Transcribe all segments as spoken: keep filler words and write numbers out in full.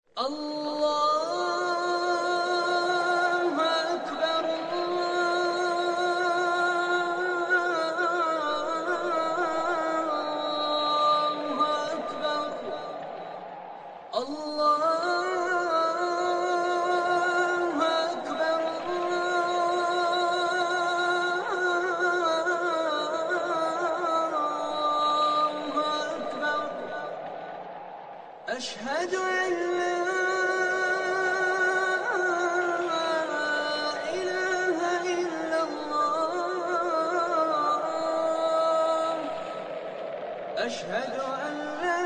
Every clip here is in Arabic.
الله أكبر الله أكبر الله أكبر الله أكبر أشهد أن لا إله إلا الله أشهد أن لا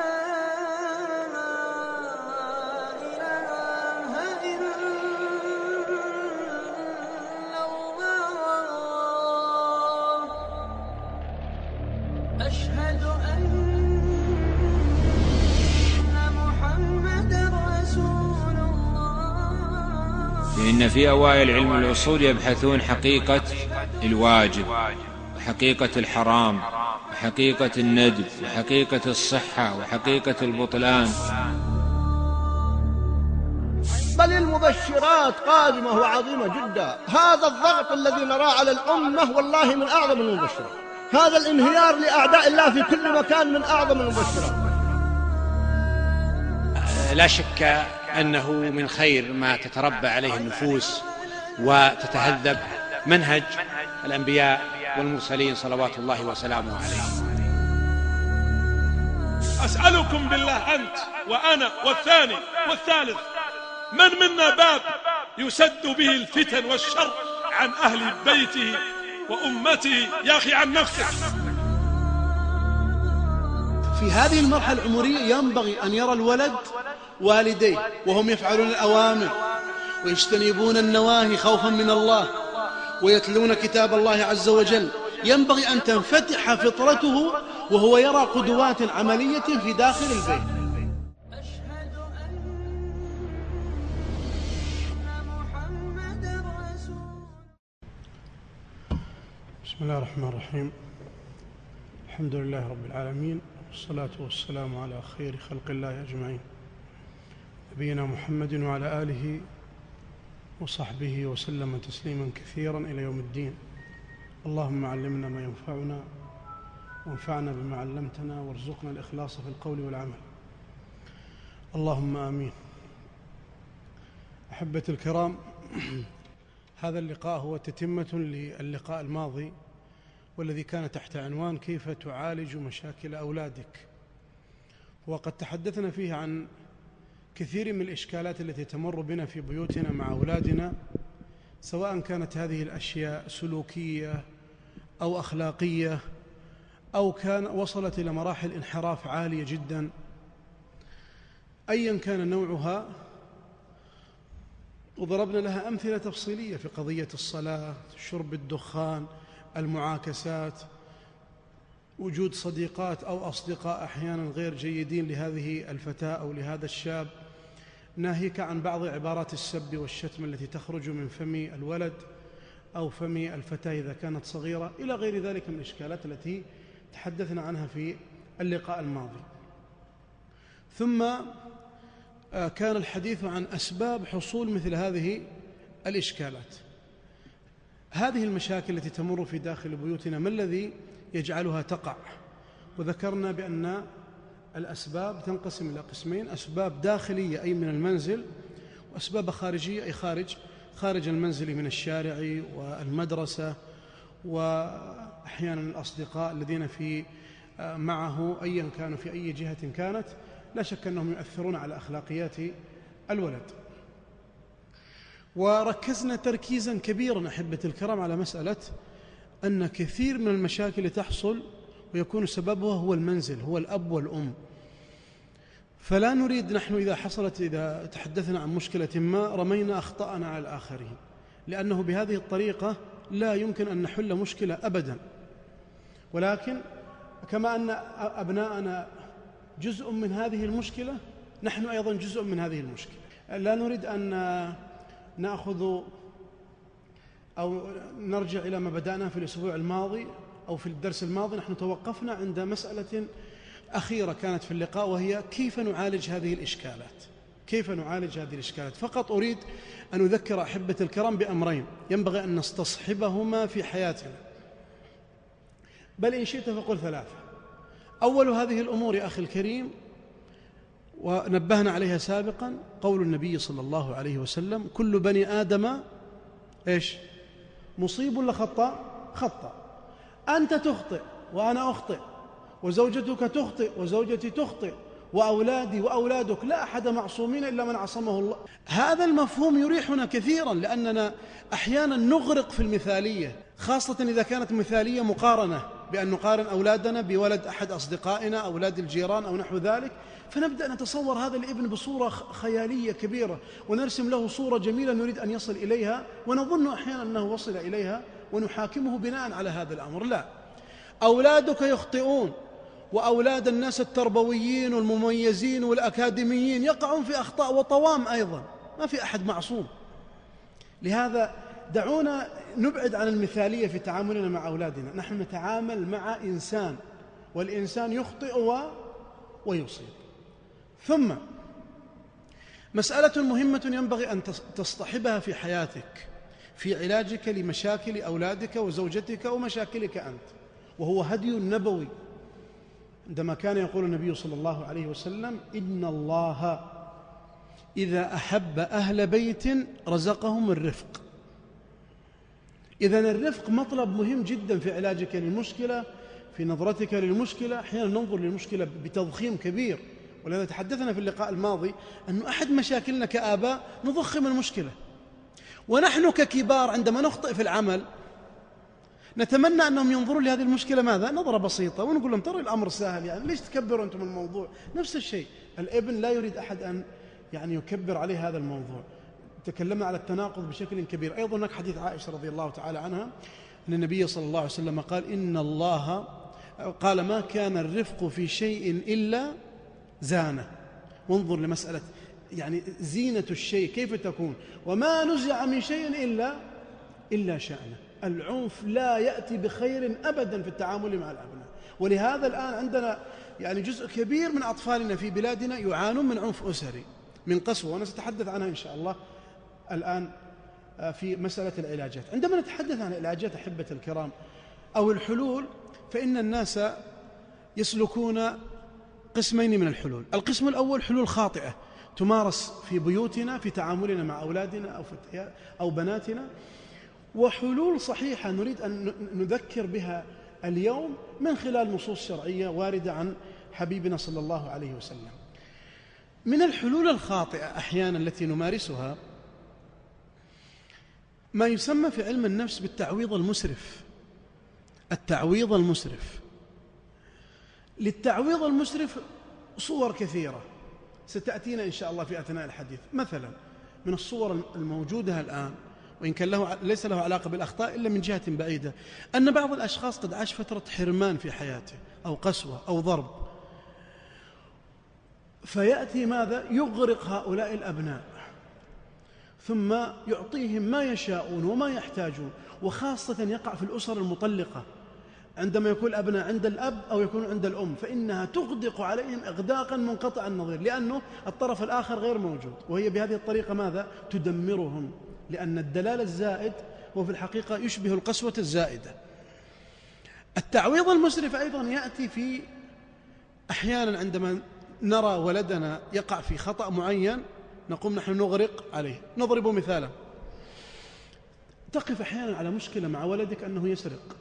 إله إلا الله أشهد أن لأن في أوائل علم الأصول يبحثون حقيقة الواجب وحقيقة الحرام وحقيقة الندب وحقيقة الصحة وحقيقة البطلان. بل المبشرات قادمة وعظيمة جدا. هذا الضغط الذي نراه على الأمة والله من أعظم المبشرات. هذا الانهيار لأعداء الله في كل مكان من أعظم المبشرات. لا شك أنه من خير ما تتربى عليه النفوس وتتهذب منهج الأنبياء والمرسلين صلوات الله وسلامه عليهم. أسألكم بالله أنت وأنا والثاني والثالث، من منا باب يسد به الفتن والشر عن أهل بيته وأمته يا أخي عن نفسك؟ في هذه المرحلة العمرية ينبغي أن يرى الولد والديه وهم يفعلون الأوامر ويجتنبون النواهي خوفا من الله ويتلون كتاب الله عز وجل. ينبغي أن تنفتح فطرته وهو يرى قدوات عملية في داخل البيت. أشهد أن محمد رسول. بسم الله الرحمن الرحيم. الحمد لله رب العالمين، والصلاة والسلام على خير خلق الله أجمعين، نبينا محمد وعلى آله وصحبه وسلم تسليما كثيرا إلى يوم الدين. اللهم علمنا ما ينفعنا وانفعنا بما علمتنا وارزقنا الإخلاص في القول والعمل، اللهم آمين. أحبتي الكرام، هذا اللقاء هو تتمة للقاء الماضي والذي كان تحت عنوان كيف تعالج مشاكل أولادك. وقد تحدثنا فيه عن كثير من الإشكالات التي تمر بنا في بيوتنا مع أولادنا، سواء كانت هذه الأشياء سلوكية أو أخلاقية أو كان وصلت إلى مراحل انحراف عالية جدا، أيا كان نوعها. وضربنا لها أمثلة تفصيلية في قضية الصلاة، شرب الدخان، المعاكسات، وجود صديقات أو أصدقاء أحيانا غير جيدين لهذه الفتاة أو لهذا الشاب، ناهيك عن بعض عبارات السب والشتم التي تخرج من فم الولد أو فم الفتاة إذا كانت صغيرة، إلى غير ذلك من الإشكالات التي تحدثنا عنها في اللقاء الماضي. ثم كان الحديث عن أسباب حصول مثل هذه الإشكالات. هذه المشاكل التي تمر في داخل بيوتنا ما الذي يجعلها تقع؟ وذكرنا بأن الأسباب تنقسم إلى قسمين: أسباب داخلية أي من المنزل، وأسباب خارجية أي خارج خارج المنزل من الشارع والمدرسة وأحيانا الأصدقاء الذين في معه أيا كانوا في أي جهة كانت، لا شك أنهم يؤثرون على أخلاقيات الولد. وركزنا تركيزا كبيرا أحبتي الكرام على مسألة أن كثير من المشاكل تحصل ويكون سببها هو المنزل، هو الأب والأم. فلا نريد نحن إذا حصلت إذا تحدثنا عن مشكلة ما رمينا أخطأنا على الآخرين، لأنه بهذه الطريقة لا يمكن أن نحل مشكلة أبدا. ولكن كما أن أبناءنا جزء من هذه المشكلة، نحن أيضا جزء من هذه المشكلة. لا نريد أن نأخذ أو نرجع إلى ما بدأنا في الأسبوع الماضي أو في الدرس الماضي. نحن توقفنا عند مسألة أخيرة كانت في اللقاء، وهي كيف نعالج هذه الإشكالات. كيف نعالج هذه الإشكالات؟ فقط أريد أن أذكر أحبة الكرام بأمرين ينبغي أن نستصحبهما في حياتنا، بل إن شئت فقل ثلاثة. أول هذه الأمور يا أخي الكريم، ونبهنا عليها سابقا، قول النبي صلى الله عليه وسلم: كل بني آدم إيش؟ مصيب ولا خطأ؟ خطأ. أنت تخطئ وأنا أخطئ، وزوجتك تخطئ وزوجتي تخطئ، وأولادي وأولادك، لا أحد معصومين إلا من عصمه الله. هذا المفهوم يريحنا كثيرا، لأننا أحيانا نغرق في المثالية، خاصة إذا كانت مثالية مقارنة، بأن نقارن أولادنا بولد أحد أصدقائنا، أولاد الجيران أو نحو ذلك، فنبدأ نتصور هذا الابن بصورة خيالية كبيرة، ونرسم له صورة جميلة نريد أن يصل إليها، ونظن أحيانا أنه وصل إليها، ونحاكمه بناء على هذا الأمر. لا، أولادك يخطئون، وأولاد الناس التربويين والمميزين والأكاديميين يقعون في أخطاء وطوام أيضا، ما في أحد معصوم. لهذا دعونا نبعد عن المثالية في تعاملنا مع أولادنا. نحن نتعامل مع إنسان، والإنسان يخطئ ويصيب. ثم مسألة مهمة ينبغي أن تصطحبها في حياتك في علاجك لمشاكل أولادك وزوجتك ومشاكلك أنت، وهو هدي النبوي، عندما كان يقول النبي صلى الله عليه وسلم: إن الله إذا أحب أهل بيت رزقهم الرفق. إذن الرفق مطلب مهم جدا في علاجك للمشكلة، في نظرتك للمشكلة. أحيانا ننظر للمشكلة بتضخيم كبير، ولذا تحدثنا في اللقاء الماضي أن أحد مشاكلنا كآباء نضخم المشكلة، ونحن ككبار عندما نخطئ في العمل نتمنى أنهم ينظروا لهذه المشكلة ماذا؟ نظرة بسيطة، ونقول لهم: ترى الأمر سهل، يعني ليش تكبروا أنتم الموضوع؟ نفس الشيء الابن لا يريد أحد أن يعني يكبر عليه هذا الموضوع. تكلمنا على التناقض بشكل كبير. أيضا هناك حديث عائشة رضي الله تعالى عنها أن النبي صلى الله عليه وسلم قال: إن الله قال: ما كان الرفق في شيء إلا زانه. وانظر لمسألة يعني زينة الشيء كيف تكون، وما نزع من شيء إلا إلا شأنه. العنف لا يأتي بخير أبدا في التعامل مع الأبناء. ولهذا الآن عندنا يعني جزء كبير من أطفالنا في بلادنا يعانون من عنف أسري، من قسوة، وأنا سأتحدث عنها إن شاء الله الآن في مسألة العلاجات. عندما نتحدث عن العلاجات أحبة الكرام أو الحلول، فإن الناس يسلكون قسمين من الحلول. القسم الأول حلول خاطئة تمارس في بيوتنا في تعاملنا مع أولادنا أو أو بناتنا، وحلول صحيحة نريد أن نذكر بها اليوم من خلال نصوص شرعية واردة عن حبيبنا صلى الله عليه وسلم. من الحلول الخاطئة أحيانا التي نمارسها ما يسمى في علم النفس بالتعويض المسرف. التعويض المسرف، للتعويض المسرف صور كثيرة ستأتينا إن شاء الله في أثناء الحديث. مثلا من الصور الموجودة الآن، وإن كان له ليس له علاقة بالأخطاء إلا من جهة بعيدة، أن بعض الأشخاص قد عاش فترة حرمان في حياته أو قسوة أو ضرب، فيأتي ماذا؟ يغرق هؤلاء الأبناء، ثم يعطيهم ما يشاءون وما يحتاجون. وخاصة يقع في الأسر المطلقة، عندما يكون الأبناء عند الأب أو يكون عند الأم، فإنها تغدق عليهم إغداقا منقطع النظير، لأنه الطرف الآخر غير موجود، وهي بهذه الطريقة ماذا؟ تدمرهم، لأن الدلال الزائد هو في الحقيقة يشبه القسوة الزائدة. التعويض المسرف أيضا يأتي في أحيانا عندما نرى ولدنا يقع في خطأ معين نقوم نحن نغرق عليه. نضرب مثالا: تقف أحيانا على مشكلة مع ولدك أنه يسرق،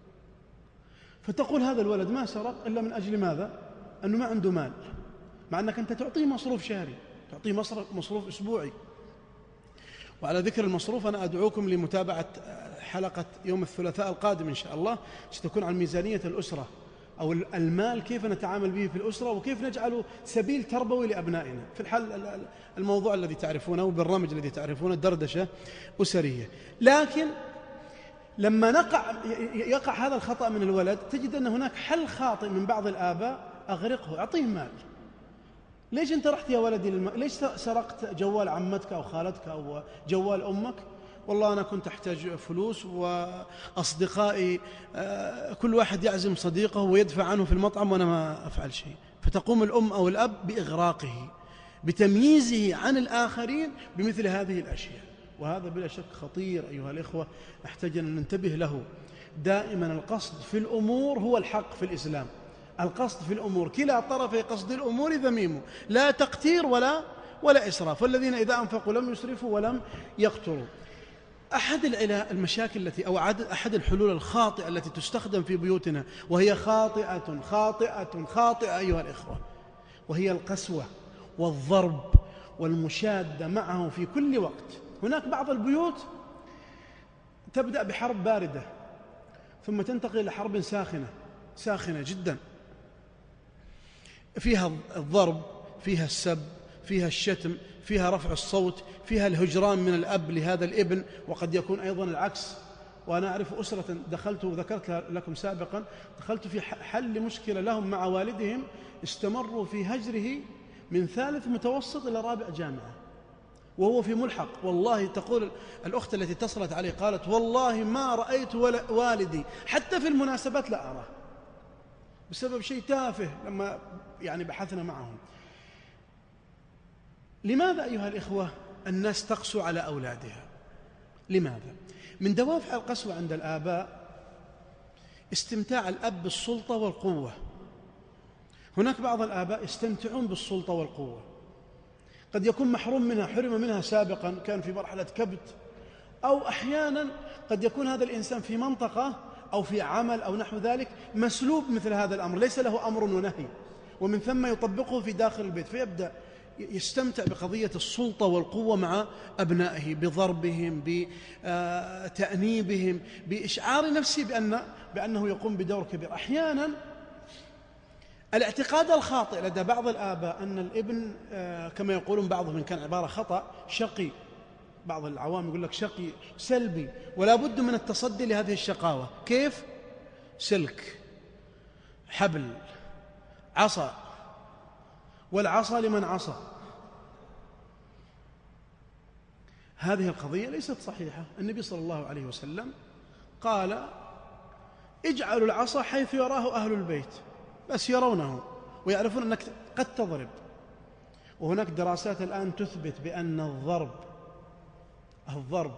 فتقول هذا الولد ما سرق إلا من أجل ماذا؟ أنه ما عنده مال، مع أنك أنت تعطيه مصروف شهري، تعطيه مصروف, مصروف أسبوعي. وعلى ذكر المصروف، أنا أدعوكم لمتابعة حلقة يوم الثلاثاء القادم إن شاء الله، ستكون عن ميزانية الأسرة أو المال، كيف نتعامل به في الأسرة وكيف نجعله سبيل تربوي لأبنائنا. في الحال الموضوع الذي تعرفونه والبرنامج الذي تعرفونه دردشة أسرية. لكن لما نقع يقع هذا الخطأ من الولد، تجد أن هناك حل خاطئ من بعض الآباء: أغرقه، أعطيه مال. ليش أنت رحت يا ولدي للم... ليش سرقت جوال عمتك أو خالتك أو جوال أمك؟ والله أنا كنت أحتاج فلوس، وأصدقائي كل واحد يعزم صديقه ويدفع عنه في المطعم وأنا ما أفعل شيء. فتقوم الأم أو الأب بإغراقه بتمييزه عن الآخرين بمثل هذه الأشياء. وهذا بلا شك خطير أيها الإخوة، نحتاج أن ننتبه له. دائما القصد في الأمور هو الحق في الإسلام. القصد في الأمور، كلا طرفي قصد الأمور ذميم، لا تقتير ولا ولا إسراف، والذين إذا أنفقوا لم يسرفوا ولم يقتروا. أحد المشاكل التي أو أحد الحلول الخاطئة التي تستخدم في بيوتنا، وهي خاطئة خاطئة خاطئة أيها الإخوة، وهي القسوة والضرب والمشادة معه في كل وقت. هناك بعض البيوت تبدأ بحرب باردة ثم تنتقل إلى حرب ساخنة ساخنة جدا، فيها الضرب، فيها السب، فيها الشتم، فيها رفع الصوت، فيها الهجران من الأب لهذا الابن، وقد يكون أيضا العكس. وأنا أعرف أسرة دخلت وذكرت لكم سابقا، دخلت في حل مشكلة لهم مع والدهم، استمروا في هجره من ثالث متوسط إلى رابع جامعة وهو في ملحق. والله تقول الأخت التي اتصلت عليه قالت والله ما رأيت والدي حتى في المناسبات لا أراه، بسبب شيء تافه لما يعني بحثنا معهم. لماذا أيها الإخوة الناس تقسو على أولادها؟ لماذا؟ من دوافع القسوة عند الآباء استمتاع الأب بالسلطة والقوة. هناك بعض الآباء يستمتعون بالسلطة والقوة، قد يكون محروم منها، حرم منها سابقا، كان في مرحلة كبت، أو أحيانا قد يكون هذا الإنسان في منطقة أو في عمل أو نحو ذلك مسلوب مثل هذا الأمر، ليس له أمر ونهي، ومن ثم يطبقه في داخل البيت، فيبدأ يستمتع بقضية السلطة والقوة مع أبنائه، بضربهم، بتأنيبهم، بإشعار نفسه بأن بأنه يقوم بدور كبير. أحيانا الاعتقاد الخاطئ لدى بعض الآباء أن الابن كما يقولون بعضهم، إن كان عبارة خطأ، شقي. بعض العوام يقول لك شقي سلبي، ولا بد من التصدي لهذه الشقاوة. كيف؟ سلك، حبل، عصا، والعصا لمن عصى. هذه القضية ليست صحيحة. النبي صلى الله عليه وسلم قال اجعلوا العصا حيث يراه أهل البيت، بس يرونه ويعرفون أنك قد تضرب. وهناك دراسات الآن تثبت بأن الضرب الضرب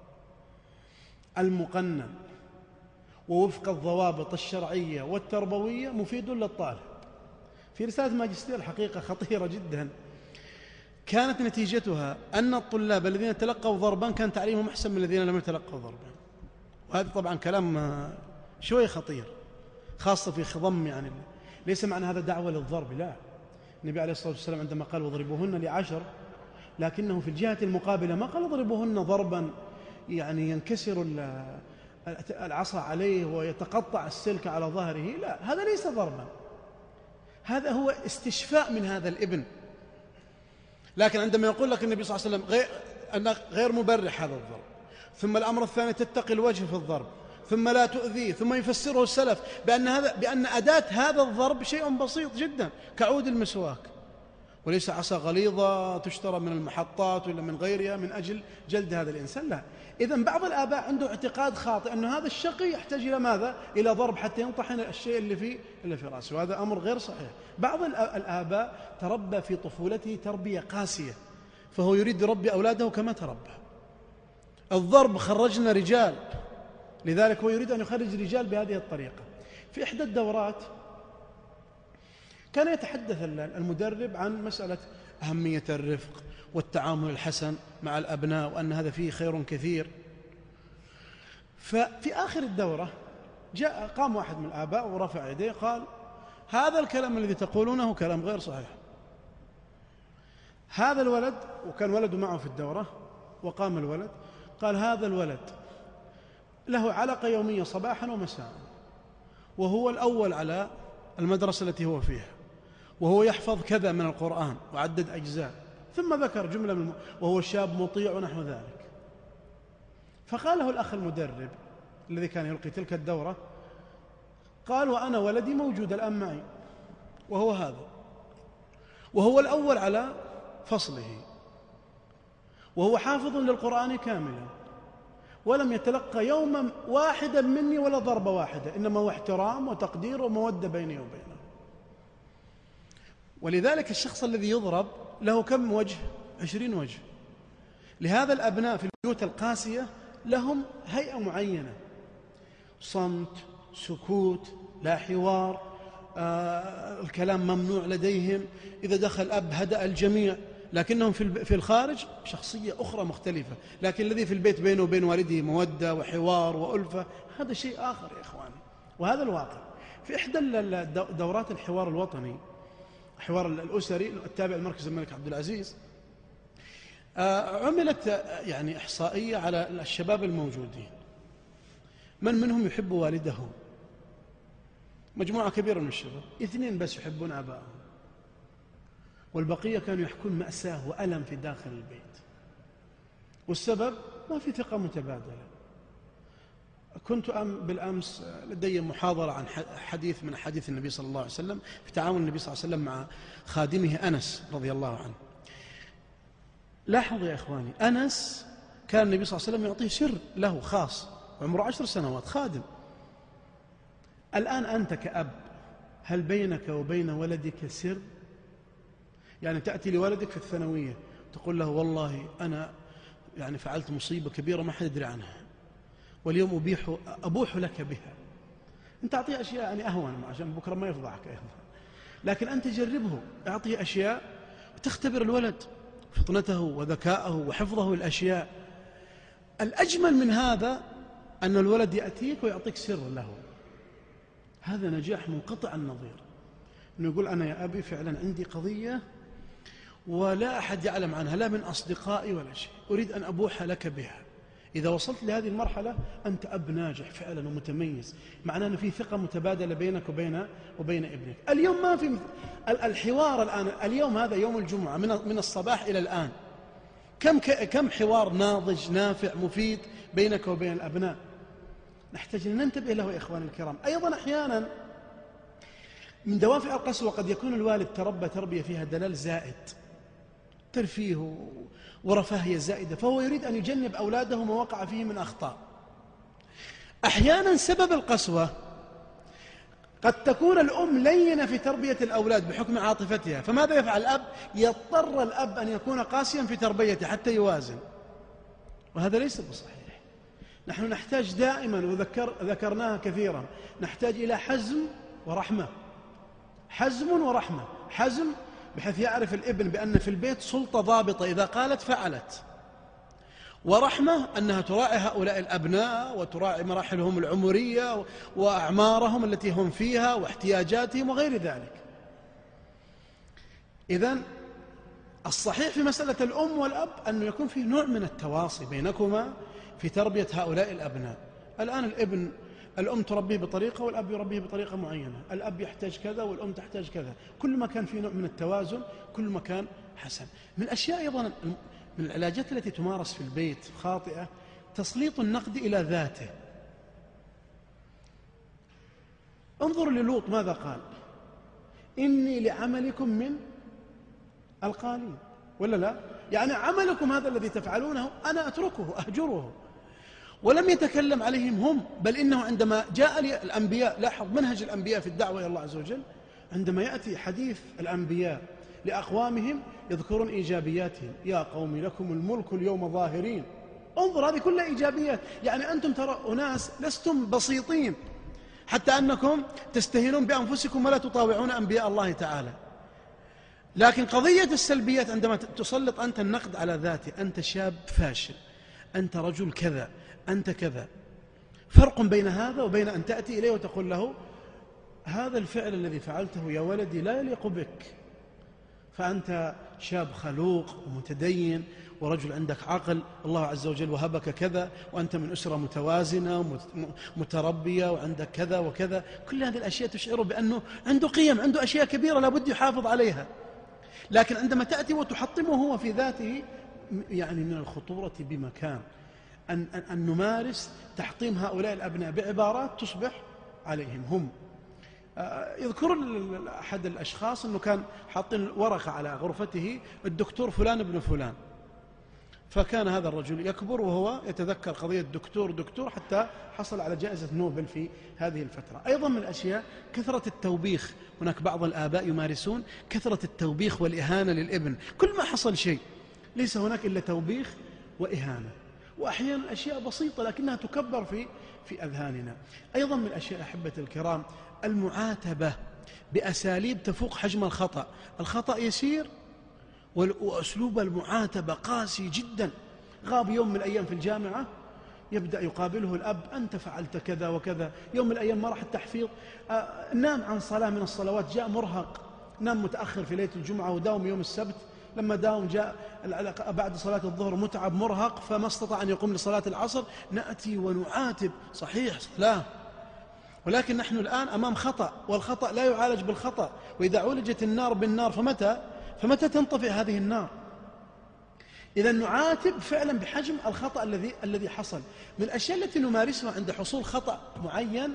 المقنن ووفق الضوابط الشرعية والتربوية مفيد للطالب. في رسالة ماجستير حقيقة خطيرة جدا، كانت نتيجتها أن الطلاب الذين تلقوا ضربا كان تعليمهم أحسن من الذين لم يتلقوا ضربا. وهذا طبعا كلام شوي خطير، خاصة في خضم، يعني ليس معنى هذا دعوة للضرب، لا. النبي عليه الصلاة والسلام عندما قال واضربوهن لعشر، لكنه في الجهة المقابلة ما قال اضربوهن ضربا يعني ينكسر العصا عليه ويتقطع السلك على ظهره، لا، هذا ليس ضربا، هذا هو استشفاء من هذا الابن. لكن عندما يقول لك النبي صلى الله عليه وسلم غير, أنك غير مبرح هذا الضرب، ثم الأمر الثاني تتقي الوجه في الضرب، ثم لا تؤذيه، ثم يفسره السلف بأن هذا بأن أداة هذا الضرب شيء بسيط جدا كعود المسواك، وليس عصا غليظة تشترى من المحطات ولا من غيرها من أجل جلد هذا الإنسان، لا. إذن بعض الآباء عنده اعتقاد خاطئ أن هذا الشقي يحتاج إلى ماذا؟ إلى ضرب حتى ينطحن الشيء اللي في اللي في رأسه، وهذا أمر غير صحيح. بعض الآباء تربى في طفولته تربية قاسية، فهو يريد يربي أولاده كما تربى. الضرب خرجنا رجال، لذلك هو يريد أن يخرج رجال بهذه الطريقة. في إحدى الدورات كان يتحدث المدرب عن مسألة أهمية الرفق والتعامل الحسن مع الأبناء، وأن هذا فيه خير كثير. ففي آخر الدورة جاء قام واحد من الآباء ورفع يديه قال هذا الكلام الذي تقولونه كلام غير صحيح. هذا الولد، وكان ولده معه في الدورة، وقام الولد قال هذا الولد له علقة يومية صباحا ومساء، وهو الأول على المدرسة التي هو فيها، وهو يحفظ كذا من القرآن وعدد أجزاء، ثم ذكر جملة من وهو شاب مطيع ونحو ذلك. فقال له الأخ المدرب الذي كان يلقي تلك الدورة، قال وأنا ولدي موجود الآن معي، وهو هذا، وهو الأول على فصله، وهو حافظ للقرآن كاملا، ولم يتلقى يوما واحدا مني ولا ضربة واحدة، إنما هو احترام وتقدير ومودة بيني وبينه. ولذلك الشخص الذي يضرب له كم وجه؟ عشرين وجه. لهذا الأبناء في البيوت القاسية لهم هيئة معينة، صمت، سكوت، لا حوار، آه الكلام ممنوع لديهم، إذا دخل أب هدأ الجميع. لكنهم في الخارج شخصية أخرى مختلفة، لكن الذي في البيت بينه وبين والده مودة وحوار وألفة، هذا شيء آخر يا إخواني. وهذا الواقع. في إحدى دورات الحوار الوطني، الحوار الأسري التابع لمركز الملك عبد العزيز، عملت يعني إحصائية على الشباب الموجودين، من منهم يحب والده؟ مجموعة كبيرة من الشباب، اثنين بس يحبون آبائهم، والبقية كانوا يحكون مأساة وألم في داخل البيت. والسبب ما في ثقة متبادلة. كنت بالأمس لدي محاضرة عن حديث من حديث النبي صلى الله عليه وسلم في تعامل النبي صلى الله عليه وسلم مع خادمه أنس رضي الله عنه. لاحظوا يا إخواني، أنس كان النبي صلى الله عليه وسلم يعطيه سر له خاص، عمره عشر سنوات خادم. الآن أنت كأب، هل بينك وبين ولدك سر؟ يعني تأتي لولدك في الثانوية تقول له والله أنا يعني فعلت مصيبة كبيرة ما حد يدري عنها، واليوم أبيح أبوح لك بها. أنت أعطيه أشياء يعني أهون عشان بكرة ما يفضحك أيضا، لكن أنت جربه، أعطيه أشياء تختبر الولد فطنته وذكاءه وحفظه الأشياء. الأجمل من هذا أن الولد يأتيك ويعطيك سر له، هذا نجاح منقطع النظير. أنه يقول أنا يا أبي فعلا عندي قضية ولا أحد يعلم عنها، لا من أصدقائي ولا شيء، أريد أن أبوح لك بها. إذا وصلت لهذه المرحلة أنت أب ناجح فعلا ومتميز، معناه أن في ثقة متبادلة بينك وبين وبين ابنك. اليوم ما في الحوار الآن، اليوم هذا يوم الجمعة من من الصباح إلى الآن، كم كم حوار ناضج نافع مفيد بينك وبين الأبناء، نحتاج أن ننتبه له يا إخواني الكرام. أيضا أحيانا من دوافع القسوة قد يكون الوالد تربى تربية فيها دلال زائد، ترفيه ورفاهية زائدة، فهو يريد أن يجنب أولاده ما وقع فيه من أخطاء. أحيانا سبب القسوة قد تكون الأم لينة في تربية الأولاد بحكم عاطفتها، فماذا يفعل الأب؟ يضطر الأب أن يكون قاسيا في تربيته حتى يوازن، وهذا ليس بصحيح. نحن نحتاج دائما، وذكر ذكرناها كثيرا، نحتاج إلى حزم ورحمة. حزم ورحمة، حزم بحيث يعرف الابن بأن في البيت سلطة ضابطة إذا قالت فعلت، ورحمة أنها تراعي هؤلاء الأبناء وتراعي مراحلهم العمرية وأعمارهم التي هم فيها واحتياجاتهم وغير ذلك. إذن الصحيح في مسألة الأم والأب أنه يكون فيه نوع من التواصي بينكما في تربية هؤلاء الأبناء. الآن الابن الأم تربيه بطريقة والأب يربيه بطريقة معينة، الأب يحتاج كذا والأم تحتاج كذا، كل ما كان في نوع من التوازن كل ما كان حسن. من الأشياء أيضا من العلاجات التي تمارس في البيت خاطئة تسليط النقد إلى ذاته. انظر للوط ماذا قال؟ إني لعملكم من القالين، ولا لا؟ يعني عملكم هذا الذي تفعلونه أنا أتركه أهجره. ولم يتكلم عليهم هم، بل إنه عندما جاء الأنبياء، لاحظ منهج الأنبياء في الدعوة إلى الله عز وجل، عندما يأتي حديث الأنبياء لأقوامهم يذكرون إيجابياتهم، يا قوم لكم الملك اليوم ظاهرين. انظر هذه كلها إيجابيات، يعني أنتم ترى أناس لستم بسيطين حتى أنكم تستهينون بأنفسكم ولا تطاوعون أنبياء الله تعالى. لكن قضية السلبيات عندما تسلط أنت النقد على ذاته، أنت شاب فاشل، أنت رجل كذا، أنت كذا، فرق بين هذا وبين أن تأتي إليه وتقول له هذا الفعل الذي فعلته يا ولدي لا يليق بك، فأنت شاب خلوق ومتدين ورجل عندك عقل، الله عز وجل وهبك كذا، وأنت من أسرة متوازنة متربية وعندك كذا وكذا. كل هذه الأشياء تشعره بأنه عنده قيم، عنده أشياء كبيرة لابد يحافظ عليها. لكن عندما تأتي وتحطمه هو في ذاته، يعني من الخطورة بمكان أن, أن, أن نمارس تحطيم هؤلاء الأبناء بعبارات تصبح عليهم هم. يذكر أحد الأشخاص أنه كان حاطين ورقة على غرفته الدكتور فلان ابن فلان، فكان هذا الرجل يكبر وهو يتذكر قضية دكتور دكتور حتى حصل على جائزة نوبل في هذه الفترة. أيضا من الأشياء كثرة التوبيخ، هناك بعض الآباء يمارسون كثرة التوبيخ والإهانة للابن، كل ما حصل شيء ليس هناك إلا توبيخ وإهانة، وأحيانا أشياء بسيطة لكنها تكبر في في أذهاننا. أيضا من الأشياء أحبة الكرام المعاتبة بأساليب تفوق حجم الخطأ، الخطأ يسير وأسلوب المعاتبة قاسي جدا. غاب يوم من الأيام في الجامعة يبدأ يقابله الأب، أنت فعلت كذا وكذا، يوم من الأيام ما راح التحفيظ، آه نام عن صلاة من الصلوات، جاء مرهق، نام متأخر في ليلة الجمعة وداوم يوم السبت، لما داوم جاء بعد صلاة الظهر متعب مرهق فما استطاع أن يقوم لصلاة العصر، نأتي ونعاتب، صحيح صلاة، ولكن نحن الآن أمام خطأ، والخطأ لا يعالج بالخطأ، وإذا عولجت النار بالنار فمتى فمتى تنطفئ هذه النار؟ إذا نعاتب فعلا بحجم الخطأ الذي الذي حصل. من الأشياء التي نمارسها عند حصول خطأ معين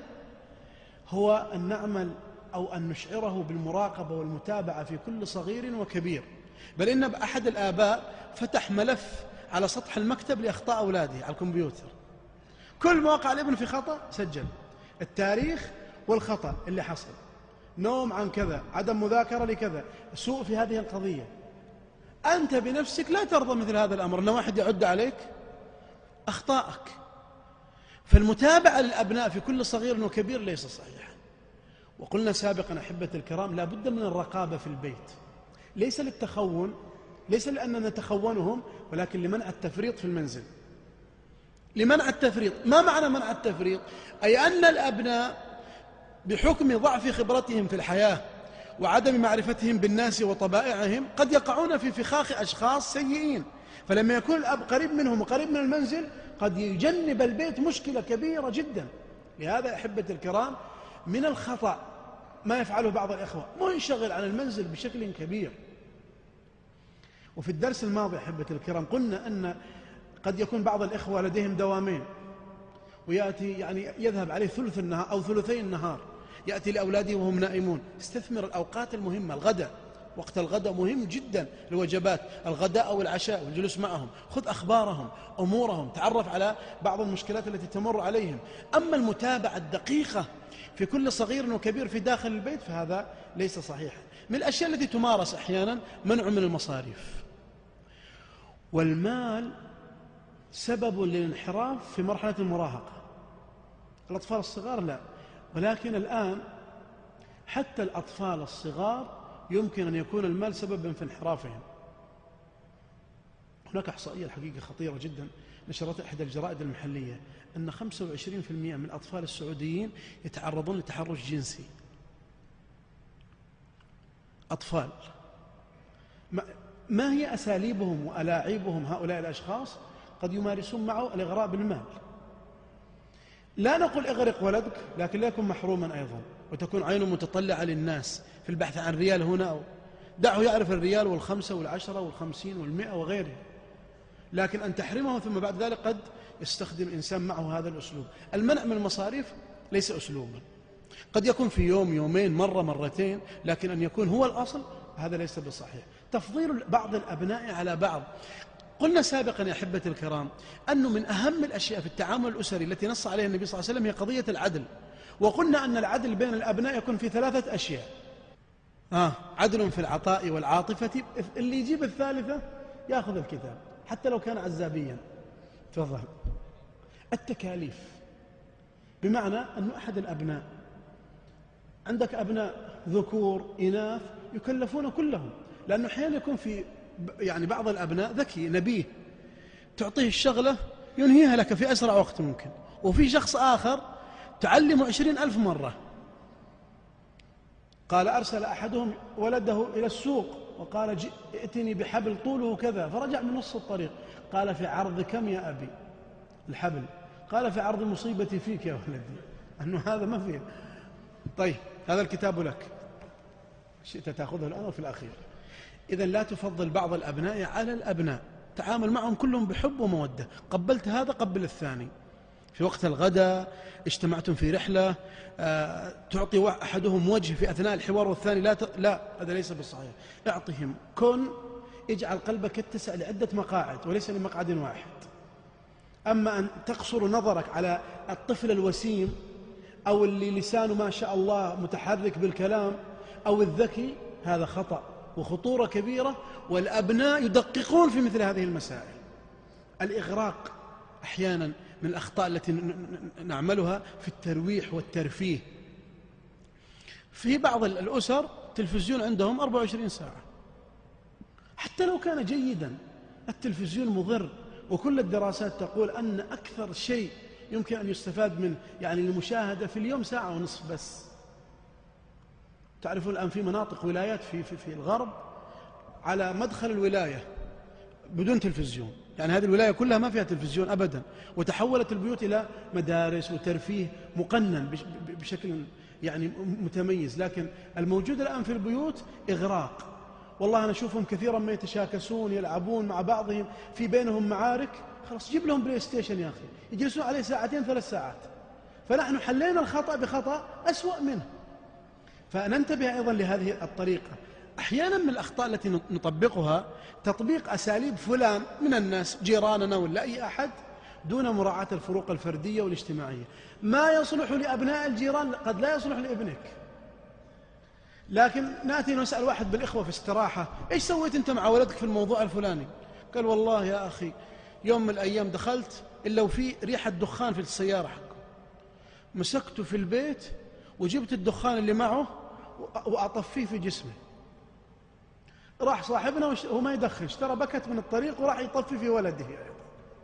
هو أن نعمل أو أن نشعره بالمراقبة والمتابعة في كل صغير وكبير. بل إن أحد الآباء فتح ملف على سطح المكتب لأخطاء أولاده على الكمبيوتر، كل ما وقع الابن في خطأ سجل التاريخ والخطأ اللي حصل، نوم عن كذا، عدم مذاكرة لكذا، سوء في هذه القضية. أنت بنفسك لا ترضى مثل هذا الأمر أن واحد يعد عليك أخطائك. فالمتابعة للأبناء في كل صغير وكبير ليس صحيحا. وقلنا سابقا أحبة الكرام لا بد من الرقابة في البيت، ليس للتخون، ليس لأننا نتخونهم، ولكن لمنع التفريط في المنزل. لمنع التفريط. ما معنى منع التفريط؟ أي أن الأبناء بحكم ضعف خبرتهم في الحياة وعدم معرفتهم بالناس وطبائعهم قد يقعون في فخاخ أشخاص سيئين، فلما يكون الأب قريب منهم وقريب من المنزل قد يجنب البيت مشكلة كبيرة جدا. لهذا أحبة الكرام من الخطأ ما يفعله بعض الإخوة، مو ينشغل عن المنزل بشكل كبير. وفي الدرس الماضي أحبة الكرام قلنا أن قد يكون بعض الإخوة لديهم دوامين ويأتي يعني يذهب عليه ثلث النهار أو ثلثي النهار، يأتي لأولاده وهم نائمون. استثمر الأوقات المهمة، الغداء، وقت الغداء مهم جدا، الوجبات، الغداء أو العشاء والجلوس معهم، خذ أخبارهم أمورهم، تعرف على بعض المشكلات التي تمر عليهم. أما المتابعة الدقيقة في كل صغير وكبير في داخل البيت فهذا ليس صحيحا. من الأشياء التي تمارس أحيانا منع من المصاريف، والمال سبب للانحراف في مرحلة المراهقة. الأطفال الصغار لا، ولكن الآن حتى الأطفال الصغار يمكن أن يكون المال سببا في انحرافهم. هناك إحصائية الحقيقة خطيرة جدا نشرتها إحدى الجرائد المحلية أن خمسة وعشرين بالمئة من الأطفال السعوديين يتعرضون لتحرش جنسي. أطفال. ما هي أساليبهم وألاعيبهم هؤلاء الأشخاص؟ قد يمارسون معه الإغراء بالمال. لا نقول اغرق ولدك، لكن لا يكون محروما أيضا، وتكون عينه متطلعة للناس في البحث عن ريال هنا أو دعه يعرف الريال والخمسة والعشرة والخمسين والمئة وغيره، لكن أن تحرمه ثم بعد ذلك قد يستخدم إنسان معه هذا الأسلوب. المنع من المصاريف ليس أسلوبا، قد يكون في يوم يومين مرة مرتين، لكن أن يكون هو الأصل هذا ليس بصحيح. تفضيل بعض الأبناء على بعض. قلنا سابقا يا أحبة الكرام أنه من أهم الأشياء في التعامل الأسري التي نص عليها النبي صلى الله عليه وسلم هي قضية العدل. وقلنا أن العدل بين الأبناء يكون في ثلاثة أشياء. آه عدل في العطاء والعاطفة، اللي يجيب الثالثة يأخذ الكتاب حتى لو كان عزابيا. تفضل. التكاليف، بمعنى أن أحد الأبناء، عندك أبناء ذكور إناث يكلفون كلهم، لأنه أحيانا يكون في يعني بعض الأبناء ذكي نبيه تعطيه الشغلة ينهيها لك في أسرع وقت ممكن، وفي شخص آخر تعلمه عشرين ألف مرة. قال أرسل أحدهم ولده إلى السوق وقال ائتني بحبل طوله كذا، فرجع من نص الطريق قال في عرض كم يا أبي الحبل؟ قال في عرض مصيبتي فيك يا ولدي، أنه هذا ما فيه. طيب هذا الكتاب لك، شئت تأخذه الآن وفي الأخير. إذن لا تفضل بعض الأبناء على الأبناء، تعامل معهم كلهم بحب ومودة. قبلت هذا قبل الثاني. في وقت الغداء اجتمعتم في رحلة، آه، تعطي أحدهم وجه في أثناء الحوار والثاني لا ت... لا هذا ليس بالصحيح. اعطهم كن اجعل قلبك يتسع لعدة مقاعد وليس لمقعد واحد. أما أن تقصر نظرك على الطفل الوسيم أو اللي لسانه ما شاء الله متحرك بالكلام أو الذكي، هذا خطأ وخطورة كبيرة، والأبناء يدققون في مثل هذه المسائل. الإغراق أحيانا من الأخطاء التي نعملها في الترويح والترفيه. في بعض الأسر تلفزيون عندهم أربعة وعشرين ساعة، حتى لو كان جيدا التلفزيون مضر، وكل الدراسات تقول أن أكثر شيء يمكن أن يستفاد منه يعني المشاهدة في اليوم ساعة ونصف بس. تعرفون الآن في مناطق ولايات في, في, في الغرب على مدخل الولاية بدون تلفزيون، يعني هذه الولاية كلها ما فيها تلفزيون أبدا، وتحولت البيوت إلى مدارس وترفيه مقنن بشكل يعني متميز. لكن الموجود الآن في البيوت إغراق. والله أنا أشوفهم كثيرا ما يتشاكسون يلعبون مع بعضهم، في بينهم معارك، خلاص جيب لهم بلاي ستيشن يا أخي، يجلسون عليه ساعتين ثلاث ساعات. فنحن حلينا الخطأ بخطأ أسوأ منه. فننتبه أيضا لهذه الطريقة. أحيانا من الأخطاء التي نطبقها تطبيق أساليب فلان من الناس جيراننا ولا أي أحد دون مراعاة الفروق الفردية والاجتماعية. ما يصلح لأبناء الجيران قد لا يصلح لابنك. لكن نأتي نسأل واحد بالإخوة في استراحة: إيش سويت أنت مع ولدك في الموضوع الفلاني؟ قال: والله يا أخي يوم من الأيام دخلت إلا وفي ريحة دخان في السيارة حقه، مسكته في البيت وجبت الدخان اللي معه وأطفيه في جسمه. راح صاحبنا وهو ما يدخن اشترى بكت من الطريق وراح يطفي في ولده أيضا.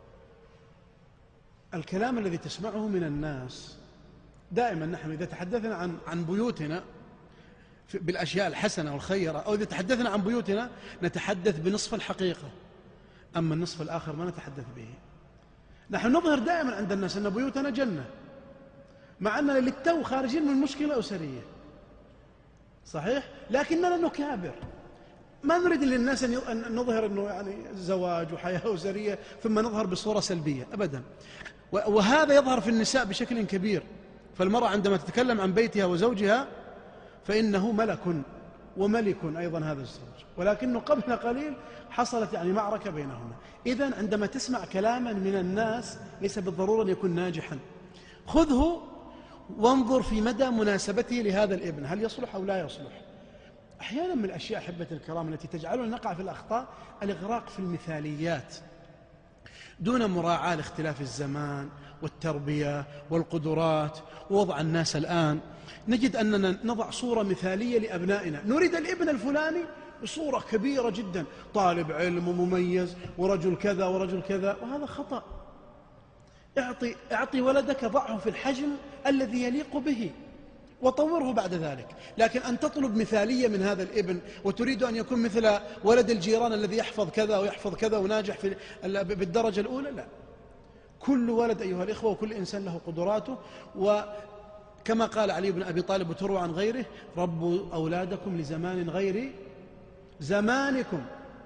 الكلام الذي تسمعه من الناس دائما، نحن إذا تحدثنا عن عن بيوتنا بالأشياء الحسنة والخيرة، أو إذا تحدثنا عن بيوتنا نتحدث بنصف الحقيقة، أما النصف الآخر ما نتحدث به. نحن نظهر دائما عند الناس أن بيوتنا جنة، مع أننا للتو خارجين من مشكلة أسرية، صحيح؟ لكننا نكابر، ما نريد للناس أن نظهر أنه يعني زواج وحياة أسرية ثم نظهر بصورة سلبية أبدا. وهذا يظهر في النساء بشكل كبير. فالمرأة عندما تتكلم عن بيتها وزوجها فإنه ملك وملك أيضا هذا الزوج، ولكنه قبل قليل حصلت يعني معركة بينهما. إذن عندما تسمع كلاما من الناس ليس بالضرورة أن يكون ناجحا، خذه وانظر في مدى مناسبته لهذا الابن، هل يصلح أو لا يصلح. أحيانا من الأشياء أحبة الكرام التي تجعلنا نقع في الأخطاء الإغراق في المثاليات دون مراعاة لاختلاف الزمان والتربية والقدرات ووضع الناس. الآن نجد أننا نضع صورة مثالية لأبنائنا، نريد الابن الفلاني بصورة كبيرة جدا، طالب علم ومميز ورجل كذا ورجل كذا، وهذا خطأ. اعطي, اعطي ولدك، ضعه في الحجم الذي يليق به وطوره بعد ذلك. لكن أن تطلب مثالية من هذا الابن وتريد أن يكون مثل ولد الجيران الذي يحفظ كذا ويحفظ كذا وناجح في بالدرجة الأولى، لا. كل ولد أيها الإخوة وكل إنسان له قدراته، وكما قال علي بن أبي طالب وتروى عن غيره: ربوا أولادكم لزمان غير زمانكم،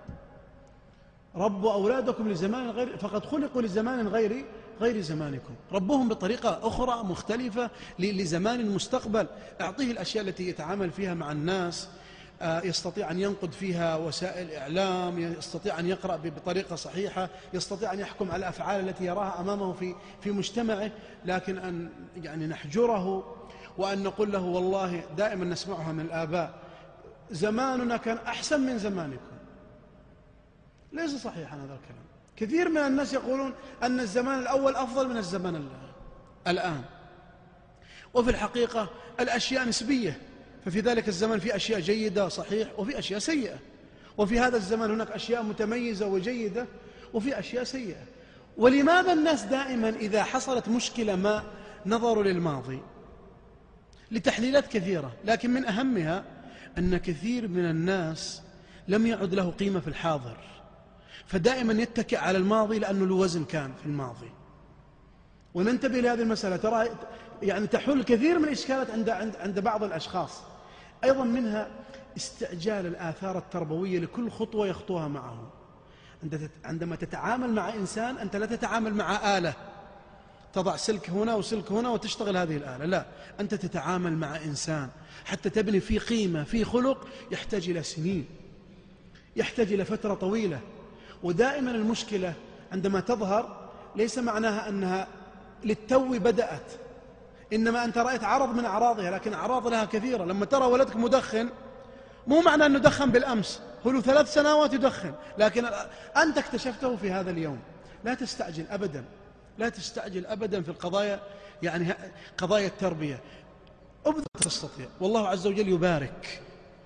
ربوا أولادكم لزمان غير، فقد خلقوا لزمان غير غير زمانكم. ربوهم بطريقة أخرى مختلفة لزمان المستقبل. أعطيه الأشياء التي يتعامل فيها مع الناس، يستطيع أن ينقد فيها وسائل إعلام، يستطيع أن يقرأ بطريقة صحيحة، يستطيع أن يحكم على الأفعال التي يراها أمامه في في مجتمعه. لكن أن يعني نحجره وأن نقول له والله دائما نسمعها من الآباء: زماننا كان أحسن من زمانكم، ليس صحيحا هذا الكلام. كثير من الناس يقولون أن الزمان الأول أفضل من الزمان الآن، وفي الحقيقة الأشياء نسبية. ففي ذلك الزمن في أشياء جيدة صحيح وفي أشياء سيئة، وفي هذا الزمن هناك أشياء متميزة وجيدة وفي أشياء سيئة. ولماذا الناس دائما إذا حصلت مشكلة ما نظروا للماضي؟ لتحليلات كثيرة، لكن من أهمها أن كثير من الناس لم يعد له قيمة في الحاضر، فدائما يتكئ على الماضي لأنه له وزن كان في الماضي. وننتبه لهذه المسألة، ترى يعني تحل كثير من الإشكالات عند عند عند بعض الأشخاص. أيضا منها استعجال الآثار التربوية لكل خطوة يخطوها معه. عندما تتعامل مع إنسان أنت لا تتعامل مع آلة تضع سلك هنا وسلك هنا وتشتغل هذه الآلة، لا، أنت تتعامل مع إنسان حتى تبني فيه قيمة، فيه خلق، يحتاج إلى سنين. يحتاج إلى فترة طويلة. ودائما المشكلة عندما تظهر ليس معناها أنها للتو بدأت، إنما أنت رأيت عرض من أعراضها، لكن أعراض لها كثيرة. لما ترى ولدك مدخن مو معنى أنه دخن بالأمس، هو له ثلاث سنوات يدخن، لكن أنت اكتشفته في هذا اليوم. لا تستعجل أبدا، لا تستعجل أبدا في القضايا، يعني قضايا التربية. أبدا تستطيع، والله عز وجل يبارك.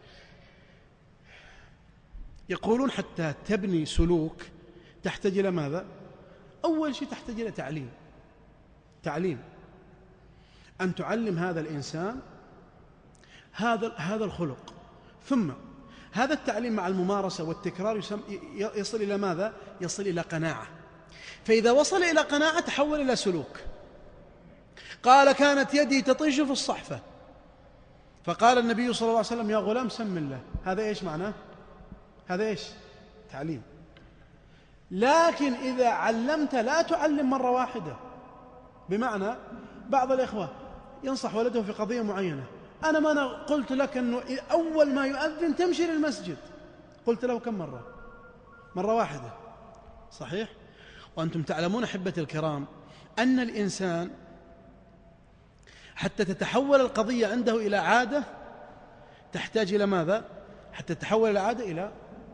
يقولون حتى تبني سلوك تحتاج إلى ماذا؟ أول شيء تحتاج إلى تعليم. تعليم أن تعلم هذا الإنسان هذا هذا الخلق، ثم هذا التعليم مع الممارسة والتكرار يصل إلى ماذا؟ يصل إلى قناعة. فإذا وصل إلى قناعة تحول إلى سلوك. قال: كانت يدي تطيش في الصحفة، فقال النبي صلى الله عليه وسلم: يا غلام سم الله. هذا إيش معناه؟ هذا إيش؟ تعليم. لكن إذا علمت لا تعلم مرة واحدة. بمعنى بعض الإخوة ينصح ولده في قضية معينة، أنا ما أنا قلت لك أنه أول ما يؤذن تمشي للمسجد، قلت له كم مرة؟ مرة واحدة، صحيح؟ وأنتم تعلمون أحبتي الكرام أن الإنسان حتى تتحول القضية عنده إلى عادة تحتاج إلى ماذا؟ حتى تتحول العادة إلى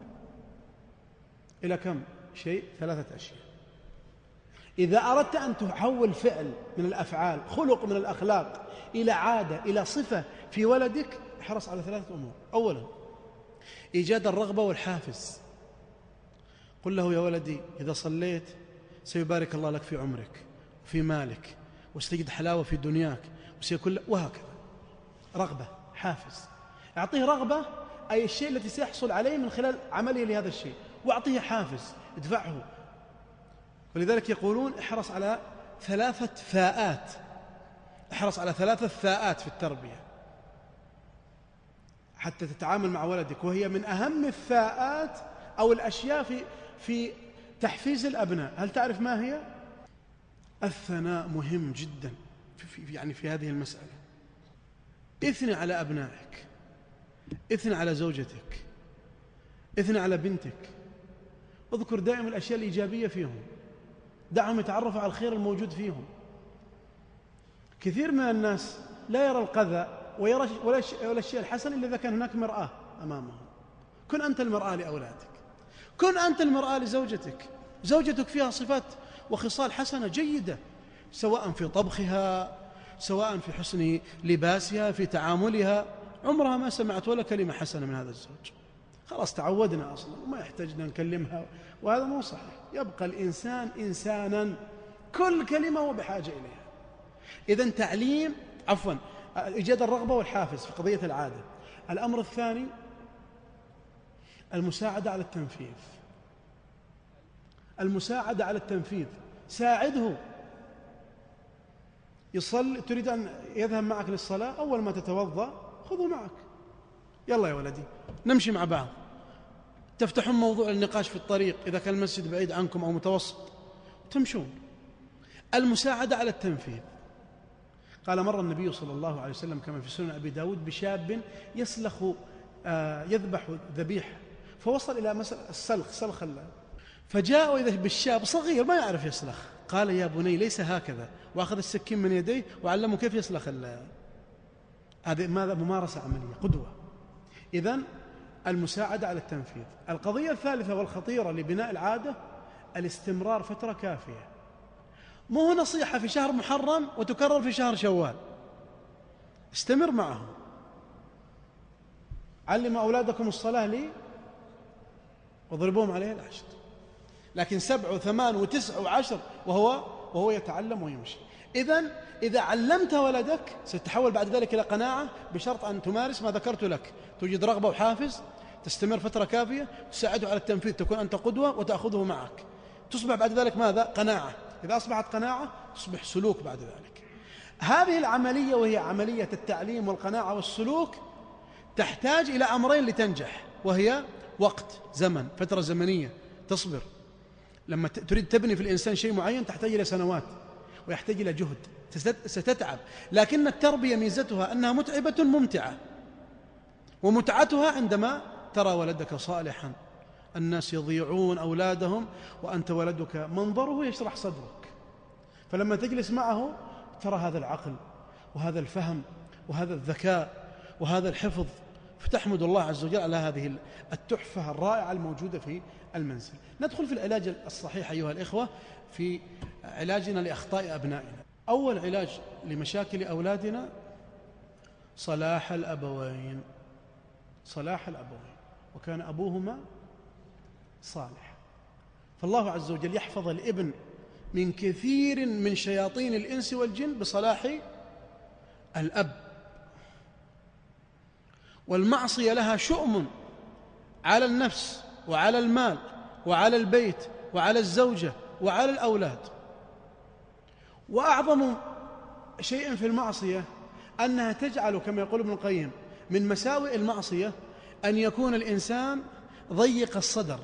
إلى كم شيء؟ ثلاثة أشياء. إذا أردت أن تحول فعل من الأفعال، خلق من الأخلاق، إلى عادة، إلى صفة في ولدك، احرص على ثلاثة أمور. أولا إيجاد الرغبة والحافز. قل له: يا ولدي إذا صليت سيبارك الله لك في عمرك وفي مالك، وستجد حلاوة في دنياك، وسيكون، وهكذا. رغبة، حافز. أعطيه رغبة، أي الشيء التي سيحصل عليه من خلال عمله لهذا الشيء، وأعطيه حافز، ادفعه. ولذلك يقولون احرص على ثلاثة فاءات، احرص على ثلاثة فاءات في التربية حتى تتعامل مع ولدك، وهي من أهم الفاءات أو الأشياء في في تحفيز الأبناء. هل تعرف ما هي؟ الثناء مهم جدا في في يعني في هذه المسألة. اثني على أبنائك، اثني على زوجتك، اثني على بنتك، اذكر دائما الأشياء الإيجابية فيهم، دعهم يتعرفوا على الخير الموجود فيهم. كثير من الناس لا يرى القذى ويرى ولا الشيء الحسن إلا إذا كان هناك مرآة أمامهم. كن أنت المرآة لأولادك، كن أنت المرآة لزوجتك. زوجتك فيها صفات وخصال حسنة جيدة، سواء في طبخها، سواء في حسن لباسها، في تعاملها. عمرها ما سمعت ولا كلمة حسنة من هذا الزوج، خلاص تعودنا أصلا وما يحتاجنا نكلمها، وهذا مو صحيح. يبقى الإنسان إنسانا، كل كلمة هو بحاجة إليها. إذن تعليم، عفوا إيجاد الرغبة والحافز في قضية العادة. الأمر الثاني المساعدة على التنفيذ. المساعدة على التنفيذ، ساعده. يصلي، تريد أن يذهب معك للصلاة، أول ما تتوضأ خذه معك، يلا يا ولدي نمشي مع بعض. تفتحون موضوع النقاش في الطريق إذا كان المسجد بعيد عنكم أو متوسط، تمشون. المساعدة على التنفيذ. قال مرة النبي صلى الله عليه وسلم كما في سنن أبي داود بشاب يسلخ آه يذبح ذبيحة، فوصل إلى مسألة السلخ، سلخ الله، فجاء إذا بالشاب صغير ما يعرف يسلخ، قال: يا بني ليس هكذا، وأخذ السكين من يديه وعلمه كيف يسلخ الله. هذه ماذا؟ ممارسة عملية، قدوة. إذن المساعدة على التنفيذ. القضية الثالثة والخطيرة لبناء العادة الاستمرار فترة كافية. مو نصيحة في شهر محرم وتكرر في شهر شوال، استمر معهم. علموا أولادكم الصلاة لي واضربوهم عليها العشر، لكن سبع وثمان وتسع وعشر وهو وهو يتعلم ويمشي. إذن إذا علمت ولدك ستتحول بعد ذلك إلى قناعة، بشرط أن تمارس ما ذكرت لك، توجد رغبة وحافز، تستمر فترة كافية، تساعده على التنفيذ، تكون أنت قدوة وتأخذه معك، تصبح بعد ذلك ماذا؟ قناعة. إذا أصبحت قناعة تصبح سلوك بعد ذلك. هذه العملية وهي عملية التعليم والقناعة والسلوك تحتاج إلى أمرين لتنجح، وهي وقت، زمن، فترة زمنية تصبر. لما تريد تبني في الإنسان شيء معين تحتاج إلى سنوات ويحتاج إلى جهد، ستتعب. لكن التربية ميزتها أنها متعبة ممتعة، ومتعتها عندما ترى ولدك صالحا الناس يضيعون أولادهم وأنت ولدك منظره يشرح صدرك، فلما تجلس معه ترى هذا العقل وهذا الفهم وهذا الذكاء وهذا الحفظ، فتحمد الله عز وجل على هذه التحفة الرائعة الموجودة في المنزل. ندخل في العلاج الصحيح أيها الإخوة في علاجنا لأخطاء أبنائنا. أول علاج لمشاكل أولادنا صلاح الأبوين، صلاح الأبوين، وكان أبوهما صالح، فالله عز وجل يحفظ الابن من كثير من شياطين الإنس والجن بصلاح الأب. والمعصية لها شؤم على النفس وعلى المال وعلى البيت وعلى الزوجة وعلى الأولاد، وأعظم شيء في المعصية أنها تجعل كما يقول ابن القيم من مساوئ المعصية أن يكون الإنسان ضيق الصدر.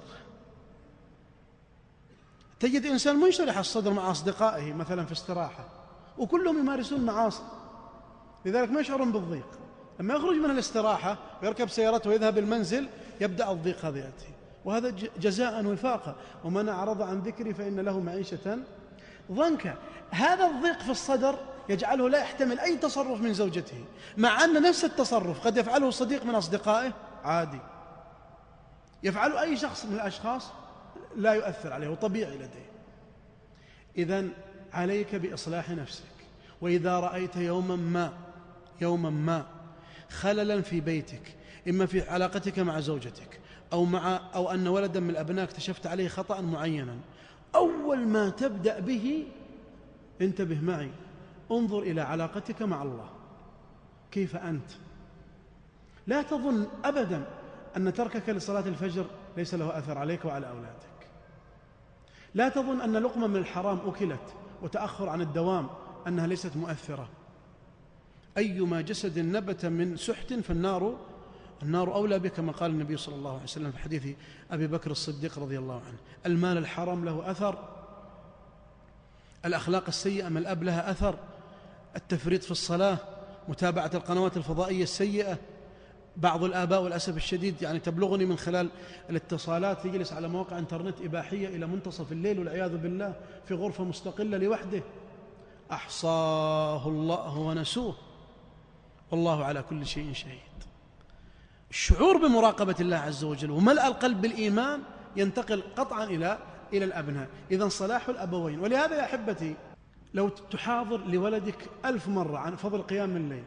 تجد إنسان منشرح الصدر مع أصدقائه مثلا في استراحة وكلهم يمارسون معاصي، لذلك ما يشعرون بالضيق. لما يخرج من الاستراحة ويركب سيارته ويذهب المنزل يبدأ الضيق هذا يأتي، وهذا جزاء وفاقا، ومن أعرض عن ذكري فإن له معيشة ضنكا. هذا الضيق في الصدر يجعله لا يحتمل أي تصرف من زوجته، مع أن نفس التصرف قد يفعله صديق من أصدقائه عادي، يفعله أي شخص من الأشخاص لا يؤثر عليه وطبيعي لديه. إذن عليك بإصلاح نفسك، وإذا رأيت يوما ما يوما ما خللا في بيتك، إما في علاقتك مع زوجتك أو مع أو أن ولدا من الأبناء اكتشفت عليه خطأ معينا، أول ما تبدأ به انتبه معي، انظر إلى علاقتك مع الله، كيف أنت؟ لا تظن أبدا أن تركك لصلاة الفجر ليس له أثر عليك وعلى أولادك. لا تظن أن لقمة من الحرام أكلت وتأخر عن الدوام أنها ليست مؤثرة. أيما جسد نبت من سحت فالنار النار أولى بك، كما قال النبي صلى الله عليه وسلم في حديث أبي بكر الصديق رضي الله عنه. المال الحرام له أثر، الأخلاق السيئة من الأب لها أثر، التفريط في الصلاة، متابعة القنوات الفضائية السيئة. بعض الآباء والأسف الشديد يعني تبلغني من خلال الاتصالات يجلس على مواقع انترنت إباحية إلى منتصف الليل والعياذ بالله في غرفة مستقلة لوحده، أحصاه الله ونسوه والله على كل شيء شهيد. الشعور بمراقبة الله عز وجل وملأ القلب بالإيمان ينتقل قطعا إلى إلى الأبناء. إذن صلاح الأبوين. ولهذا يا أحبتي لو تحاضر لولدك ألف مرة عن فضل قيام الليل،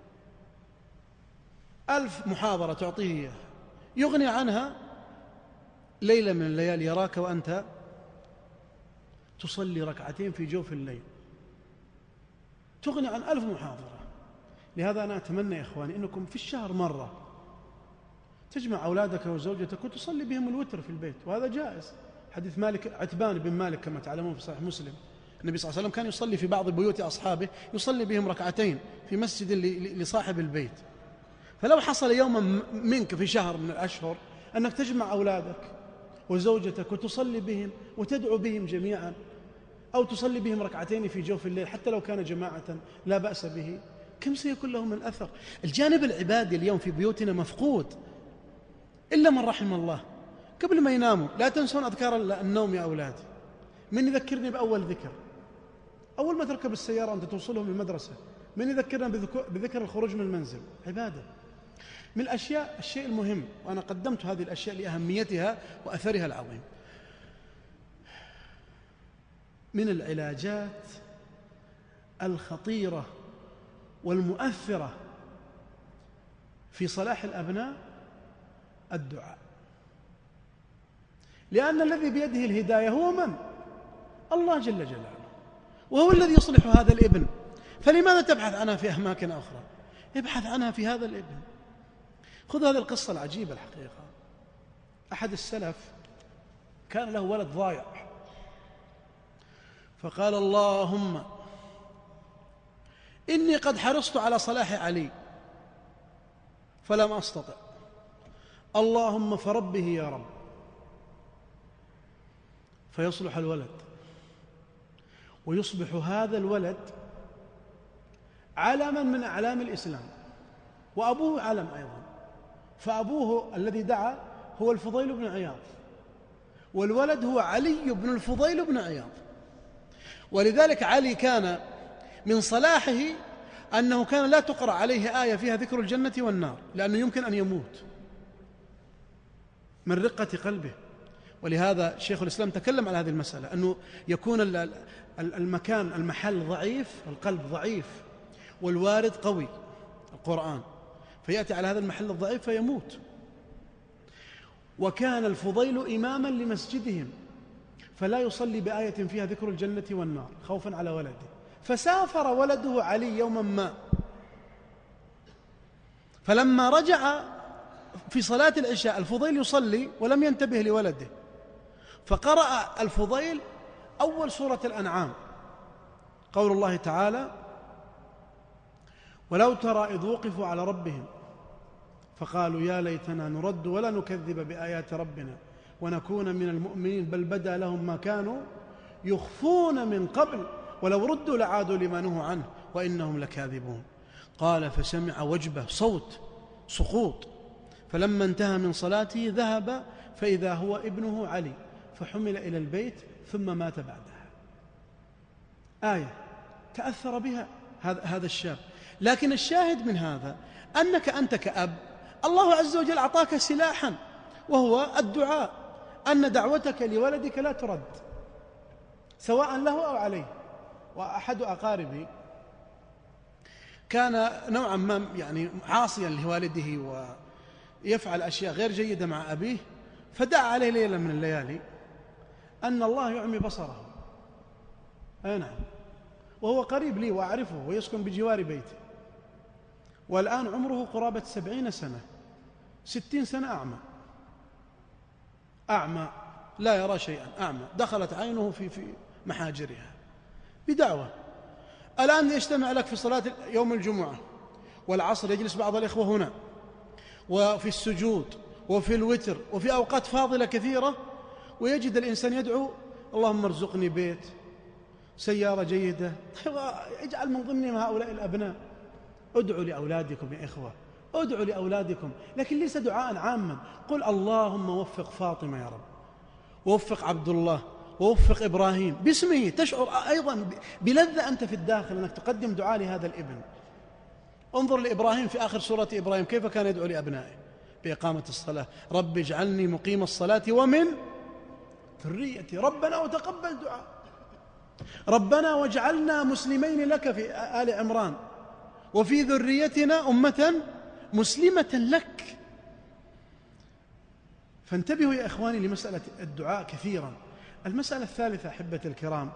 ألف محاضرة تعطيه إياها، يغني عنها ليلة من الليالي يراك وأنت تصلي ركعتين في جوف الليل، تغني عن ألف محاضرة. لهذا أنا أتمنى يا إخواني أنكم في الشهر مرة تجمع أولادك وزوجتك وتصلي بهم الوتر في البيت، وهذا جائز. حديث مالك عتبان بن مالك كما تعلمون في صحيح مسلم، النبي صلى الله عليه وسلم كان يصلي في بعض بيوت أصحابه يصلي بهم ركعتين في مسجد لصاحب البيت. فلو حصل يوما منك في شهر من الأشهر أنك تجمع أولادك وزوجتك وتصلي بهم وتدعو بهم جميعا، أو تصلي بهم ركعتين في جوف الليل حتى لو كان جماعة لا بأس به، كم سيكون لهم من أثر؟ الجانب العبادي اليوم في بيوتنا مفقود إلا من رحم الله. قبل ما يناموا لا تنسون أذكار النوم يا أولادي. من يذكرني بأول ذكر؟ أول ما تركب السيارة أنت توصلهم للمدرسة، من يذكرنا بذكر الخروج من المنزل؟ عبادة. من الأشياء الشيء المهم، وأنا قدمت هذه الأشياء لأهميتها وأثرها العظيم، من العلاجات الخطيرة والمؤثرة في صلاح الأبناء الدعاء، لأن الذي بيده الهداية هو من؟ الله جل جلاله، وهو الذي يصلح هذا الابن. فلماذا تبحث عنها في أماكن أخرى؟ ابحث عنها في هذا الابن. خذ هذه القصة العجيبة الحقيقة. أحد السلف كان له ولد ضايع، فقال اللهم إني قد حرصت على صلاح علي فلم أستطع، اللهم فربه يا رب. فيصلح الولد ويصبح هذا الولد علما من أعلام الإسلام، وأبوه علم أيضا. فأبوه الذي دعا هو الفضيل بن عياض والولد هو علي بن الفضيل بن عياض. ولذلك علي كان من صلاحه أنه كان لا تقرأ عليه آية فيها ذكر الجنة والنار، لأنه يمكن أن يموت من رقة قلبه. ولهذا شيخ الإسلام تكلم على هذه المسألة، أنه يكون المكان المحل ضعيف، القلب ضعيف، والوارد قوي القرآن، فيأتي على هذا المحل الضعيف فيموت. وكان الفضيل إماما لمسجدهم، فلا يصلي بآية فيها ذكر الجنة والنار خوفا على ولده، فسافر ولده علي يوما ما، فلما رجع في صلاة العشاء الفضيل يصلي ولم ينتبه لولده، فقرأ الفضيل أول سورة الأنعام، قول الله تعالى: ولو ترى إذ وقفوا على ربهم فقالوا يا ليتنا نرد ولا نكذب بآيات ربنا ونكون من المؤمنين بل بدا لهم ما كانوا يخفون من قبل ولو ردوا لعادوا لما نهوا عنه وإنهم لكاذبون. قال فسمع وجبه صوت سقوط، فلما انتهى من صلاته ذهب فإذا هو ابنه علي، فحمل إلى البيت ثم مات بعدها. آية تأثر بها هذا الشاب. لكن الشاهد من هذا أنك أنت كأب الله عز وجل أعطاك سلاحا، وهو الدعاء، أن دعوتك لولدك لا ترد سواء له أو عليه. وأحد أقاربي كان نوعا ما يعني عاصيا لوالده ويفعل أشياء غير جيدة مع أبيه، فدعا عليه ليلة من الليالي أن الله يعمي بصره. أي نعم، وهو قريب لي وأعرفه ويسكن بجوار بيتي، والآن عمره قرابة سبعين سنة، ستين سنة أعمى أعمى لا يرى شيئا، أعمى، دخلت عينه في في محاجرها بدعوة. الآن يجتمع لك في صلاة يوم الجمعة والعصر، يجلس بعض الإخوة هنا، وفي السجود وفي الوتر وفي أوقات فاضلة كثيرة، ويجد الإنسان يدعو: اللهم ارزقني بيت، سيارة جيدة. اجعل من ضمنهم هؤلاء الأبناء. ادعوا لأولادكم يا إخوة، ادعوا لأولادكم، لكن ليس دعاء عاما. قل اللهم وفق فاطمة يا رب، ووفق عبد الله، ووفق إبراهيم باسمه، تشعر أيضا بلذة أنت في الداخل أنك تقدم دعاء لهذا الابن. انظر لإبراهيم في آخر سورة إبراهيم كيف كان يدعو لأبنائه بإقامة الصلاة: رب اجعلني مقيم الصلاة ومن ذريتي، ربنا وتقبل دعاء، ربنا واجعلنا مسلمين لك في آل عمران، وفي ذريتنا أمة مسلمة لك. فانتبهوا يا إخواني لمسألة الدعاء كثيرا. المسألة الثالثة أحبة الكرام،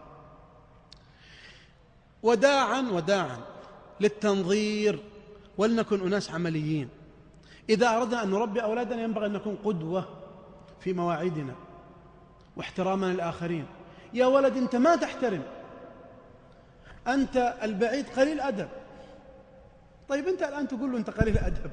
وداعا وداعا للتنظير، ولنكن أناس عمليين. إذا أردنا أن نربي أولادنا ينبغي أن نكون قدوة في مواعيدنا واحتراما للآخرين. يا ولد أنت ما تحترم، أنت البعيد قليل أدب. طيب أنت الآن تقول له أنت قليل أدب،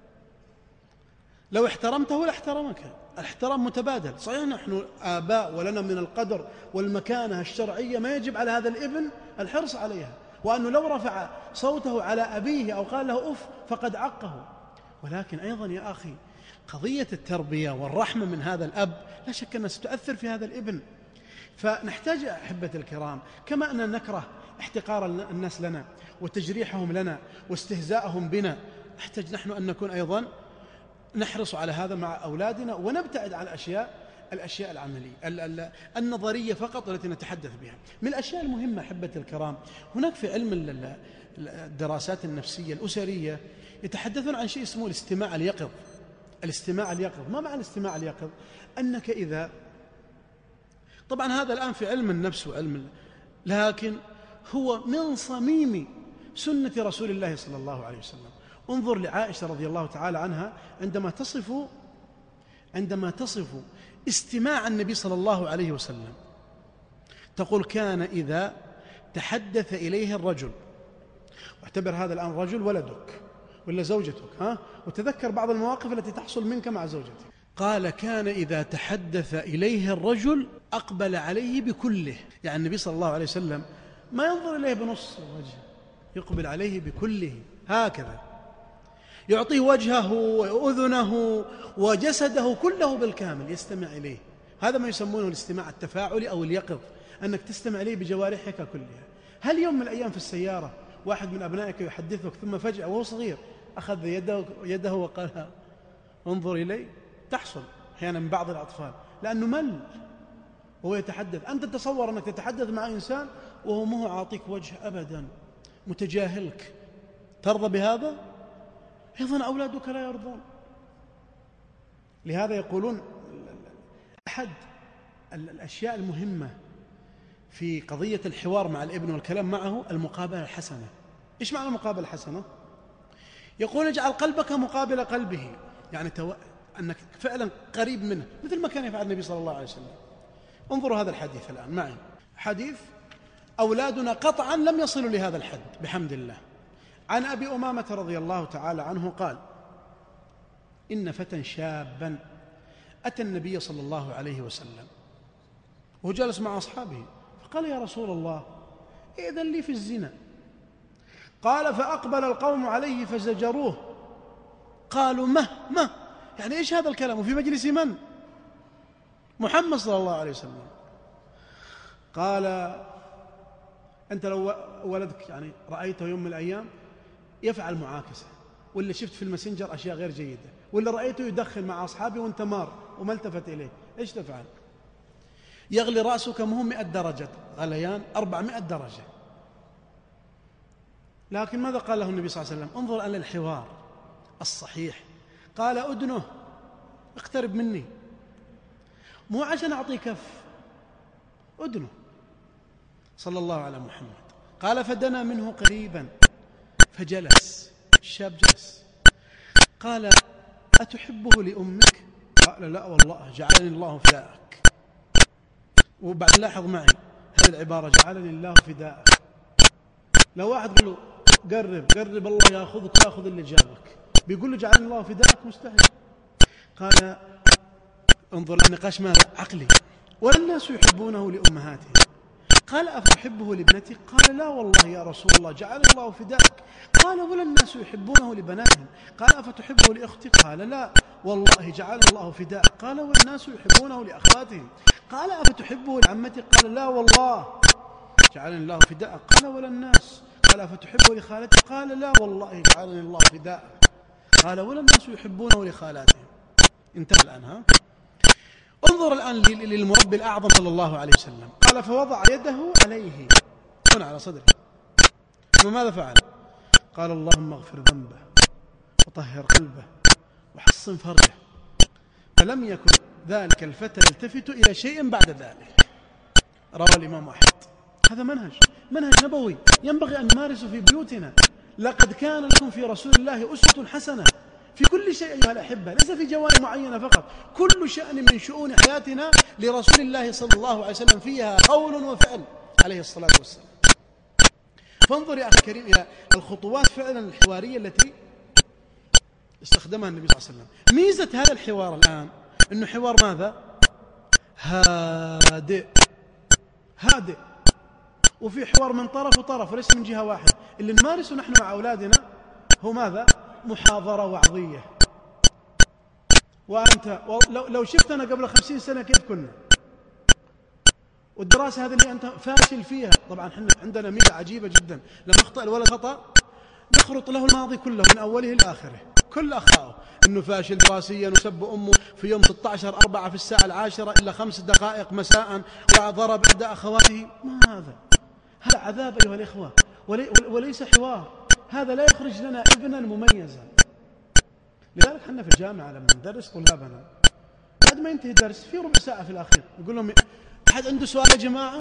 لو احترمته لاحترمك. الاحترام متبادل. صحيح نحن آباء ولنا من القدر والمكانة الشرعية ما يجب على هذا الابن الحرص عليها، وأنه لو رفع صوته على أبيه أو قال له أف فقد عقه. ولكن أيضا يا أخي قضية التربية والرحمة من هذا الأب لا شك أنها ستؤثر في هذا الابن. فنحتاج أحبة الكرام، كما أننا نكره احتقار الناس لنا وتجريحهم لنا واستهزاءهم بنا، نحتاج نحن أن نكون أيضا نحرص على هذا مع أولادنا، ونبتعد عن الأشياء الأشياء العملية النظرية فقط التي نتحدث بها. من الأشياء المهمة أحبة الكرام، هناك في علم الدراسات النفسية الأسرية يتحدثون عن شيء اسمه الاستماع اليقظ. الاستماع اليقظ، ما معنى الاستماع اليقظ؟ أنك إذا، طبعا هذا الآن في علم النفس وعلم، لكن هو من صميم سنة رسول الله صلى الله عليه وسلم. انظر لعائشة رضي الله تعالى عنها عندما تصف عندما تصف استماع النبي صلى الله عليه وسلم، تقول: كان إذا تحدث إليه الرجل، واعتبر هذا الآن رجل ولدك ولا زوجتك، ها، وتذكر بعض المواقف التي تحصل منك مع زوجتك. قال: كان إذا تحدث إليه الرجل أقبل عليه بكله. يعني النبي صلى الله عليه وسلم ما ينظر إليه بنص وجه، يقبل عليه بكله، هكذا يعطيه وجهه وأذنه وجسده كله بالكامل، يستمع إليه. هذا ما يسمونه الاستماع التفاعلي أو اليقظ، أنك تستمع إليه بجوارحك كلها. هل يوم من الأيام في السيارة واحد من أبنائك يحدثك ثم فجأة وهو صغير أخذ يده, يده وقال انظر إلي؟ تحصل أحيانا من بعض الأطفال لأنه مل وهو يتحدث. أنت تتصور أنك تتحدث مع إنسان وهو ما هو عاطيك وجه أبدا، متجاهلك، ترضى بهذا؟ أيضا أولادك لا يرضون. لهذا يقولون أحد الأشياء المهمة في قضية الحوار مع الابن والكلام معه المقابلة الحسنة. إيش معنى المقابلة الحسنة؟ يقول اجعل قلبك مقابل قلبه، يعني تو... أنك فعلا قريب منه مثل ما كان يفعل النبي صلى الله عليه وسلم. انظروا هذا الحديث الآن معي، حديث أولادنا قطعا لم يصلوا لهذا الحد بحمد الله. عن أبي أمامة رضي الله تعالى عنه قال إن فتى شابا أتى النبي صلى الله عليه وسلم وهو جالس مع أصحابه فقال يا رسول الله إذن لي في الزنا. قال فأقبل القوم عليه فزجروه قالوا مه مه، يعني إيش هذا الكلام وفي مجلس من؟ محمد صلى الله عليه وسلم. قال أنت لو ولدك يعني رأيته يوم من الأيام يفعل معاكسة، ولا شفت في الماسنجر أشياء غير جيدة، ولا رأيته يدخل مع أصحابه وانت مار وما التفت إليه، إيش تفعل؟ يغلي رأسه كم هو مئة درجة غليان أربعمائة درجة. لكن ماذا قال له النبي صلى الله عليه وسلم؟ انظر إلى الحوار الصحيح. قال أدنه، اقترب مني، مو عشان أعطيه كف، أدنه صلى الله على محمد. قال فدنا منه قريبا فجلس، الشاب جلس. قال أتحبه لأمك؟ قال لا والله جعلني الله فداءك. وبعد لاحظ معي هذه العبارة جعلني الله فداءك. لو واحد قال له قرب قرب الله يأخذك يأخذ اللي جابك، بيقول له جعلني الله فداءك؟ مستحيل. قال انظر النقاش ماذا؟ عقلي. ولا الناس يحبونه لأمهاتهم. قال أفحبه لابنتي؟ قال لا والله يا رسول الله جعلني الله فداءك. قال ولا الناس يحبونه لبناتهم؟ قال أفتحبه لأختي؟ قال لا والله جعلني الله فداءك. قال ولا الناس يحبونه لأخواتهم؟ قال أفتحبه لعمتي؟ قال لا والله جعلني الله فداءك. قال ولا الناس؟ قال أفتحبه لخالتي؟ قال لا والله جعلني الله فداءك. قال ولا الناس يحبونه لخالاتهم. انتهى الآن. ها انظر الآن للمربي الأعظم صلى الله عليه وسلم. قال فوضع يده عليه هنا على صدره، وماذا فعل؟ قال اللهم اغفر ذنبه وطهر قلبه وحصن فرجه. فلم يكن ذلك الفتى يلتفت إلى شيء بعد ذلك. رواه الإمام أحمد. هذا منهج منهج نبوي ينبغي أن نمارسه في بيوتنا. لقد كان لكم في رسول الله أسوة حسنة في كل شيء أيها الأحبة، ليس في جوانب معينة فقط، كل شأن من شؤون حياتنا لرسول الله صلى الله عليه وسلم فيها قول وفعل عليه الصلاة والسلام. فانظر يا أخي الكريم إلى الخطوات فعلا الحوارية التي استخدمها النبي صلى الله عليه وسلم. ميزة هذا الحوار الآن أنه حوار ماذا؟ هادئ هادئ، وفي حوار من طرف وطرف وليس من جهة واحدة. اللي نمارسه نحن مع أولادنا هو ماذا؟ محاضرة وعظية. وأنت لو, لو شفتنا قبل خمسين سنة كيف كنا، والدراسة هذه اللي أنت فاشل فيها، طبعا احنا عندنا ميزة عجيبة جدا، لما أخطأ الولد خطأ نخرط له الماضي كله من أوله لآخره، كل أخطاءه أنه فاشل دراسيا وسب أمه في يوم ستة عشر أربعة في الساعة العاشرة إلا خمس دقائق مساء وضرب إحدى أخواته. ما هذا؟ هذا عذاب أيها الإخوة ولي وليس حوار. هذا لا يخرج لنا ابنا مميزا. لذلك حنا في الجامعة لما ندرس طلابنا بعد ما ينتهي الدرس في ربع ساعة في الأخير يقول لهم أحد عنده سؤال يا جماعة؟